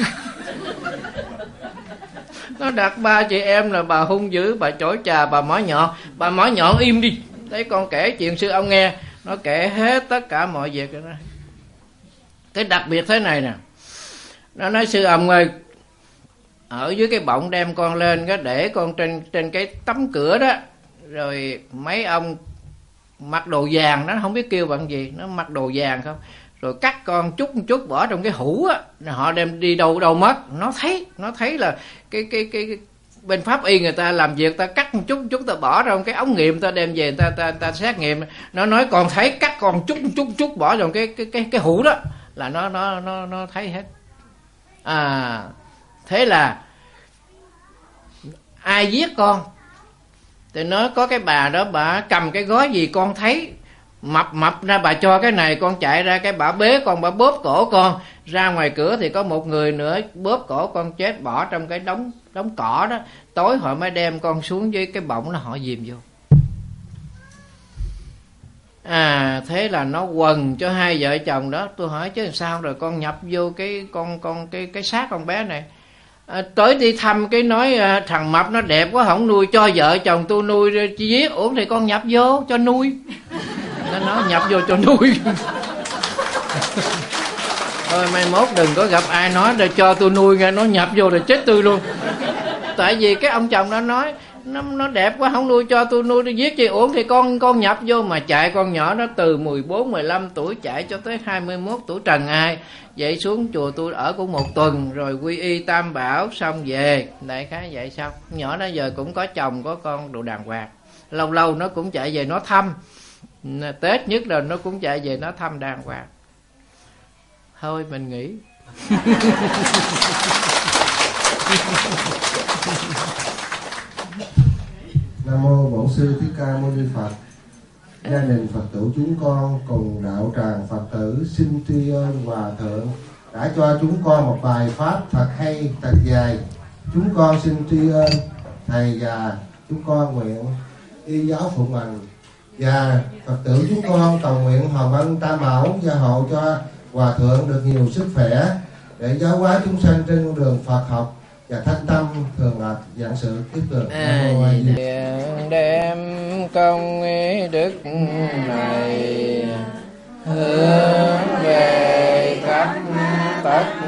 nó đặt 3 chị em là bà hung dữ, bà chổi trà, bà mỏ nhọn. Bà mỏ nhọn im đi, thấy con kể chuyện sư ông nghe. Nó kể hết tất cả mọi việc đó. Cái đặc biệt thế này nè, nó nói sư ông ơi, ở dưới cái bọng đem con lên, cái để con trên cái tấm cửa đó, rồi mấy ông mặc đồ vàng, nó không biết kêu bằng gì, nó mặc đồ vàng không, rồi cắt con chút bỏ trong cái hũ á, họ đem đi đâu mất. Nó thấy là cái bên pháp y người ta làm việc, ta cắt một chút ta bỏ trong cái ống nghiệm, ta đem về ta xét nghiệm. Nó nói còn thấy cắt còn chút bỏ trong cái hũ đó là nó thấy hết. Thế là ai giết con thì nó có cái bà đó, bà cầm cái gói gì con thấy mập ra, bà cho cái này, con chạy ra cái bà bế con, bà bóp cổ con ra ngoài cửa, thì có một người nữa bóp cổ con chết bỏ trong cái đống cỏ đó. Tối họ mới đem con xuống dưới cái bọng nó họ dìm vô. Thế là nó quần cho hai vợ chồng đó. Tôi hỏi chứ sao rồi con nhập vô cái xác con bé này. Tới đi thăm cái nói thằng mập nó đẹp quá không nuôi, cho vợ chồng tôi nuôi chi giết. Ủa thì con nhập vô cho nuôi. Nó nói nhập vô cho nuôi. Thôi mai mốt đừng có gặp ai nói để cho tôi nuôi nghe, nó nhập vô rồi chết tôi luôn. Tại vì cái ông chồng nó nói nó đẹp quá không nuôi cho tôi nuôi, tôi giết chị uổng thì con nhập vô mà chạy. Con nhỏ nó từ 14, 15 tuổi chạy cho tới 21 tuổi trần ai. Vậy xuống chùa tôi ở cũng 1 tuần rồi quy y tam bảo xong về. Đại khái vậy xong. Nhỏ nó giờ cũng có chồng có con đồ đàng hoàng. Lâu lâu nó cũng chạy về nó thăm. Tết nhất là nó cũng chạy về nó thăm đàng hoàng. Thôi mình nghỉ. Nam mô Bổn Sư Thích Ca Mâu Ni Phật. Gia đình Phật tử chúng con cùng đạo tràng Phật tử xin tri ân Hòa Thượng đã cho chúng con một bài pháp thật hay, thật dài. Chúng con xin tri ân Thầy và chúng con nguyện y giáo phụng hành. Và Phật tử chúng con cầu nguyện hồng ân Tam Bảo gia hộ cho Hòa Thượng được nhiều sức khỏe để giáo hóa chúng sanh trên con đường Phật học và thanh tâm thường lạc dạng sự tiếp được. Đem công đức này hướng về khắp tất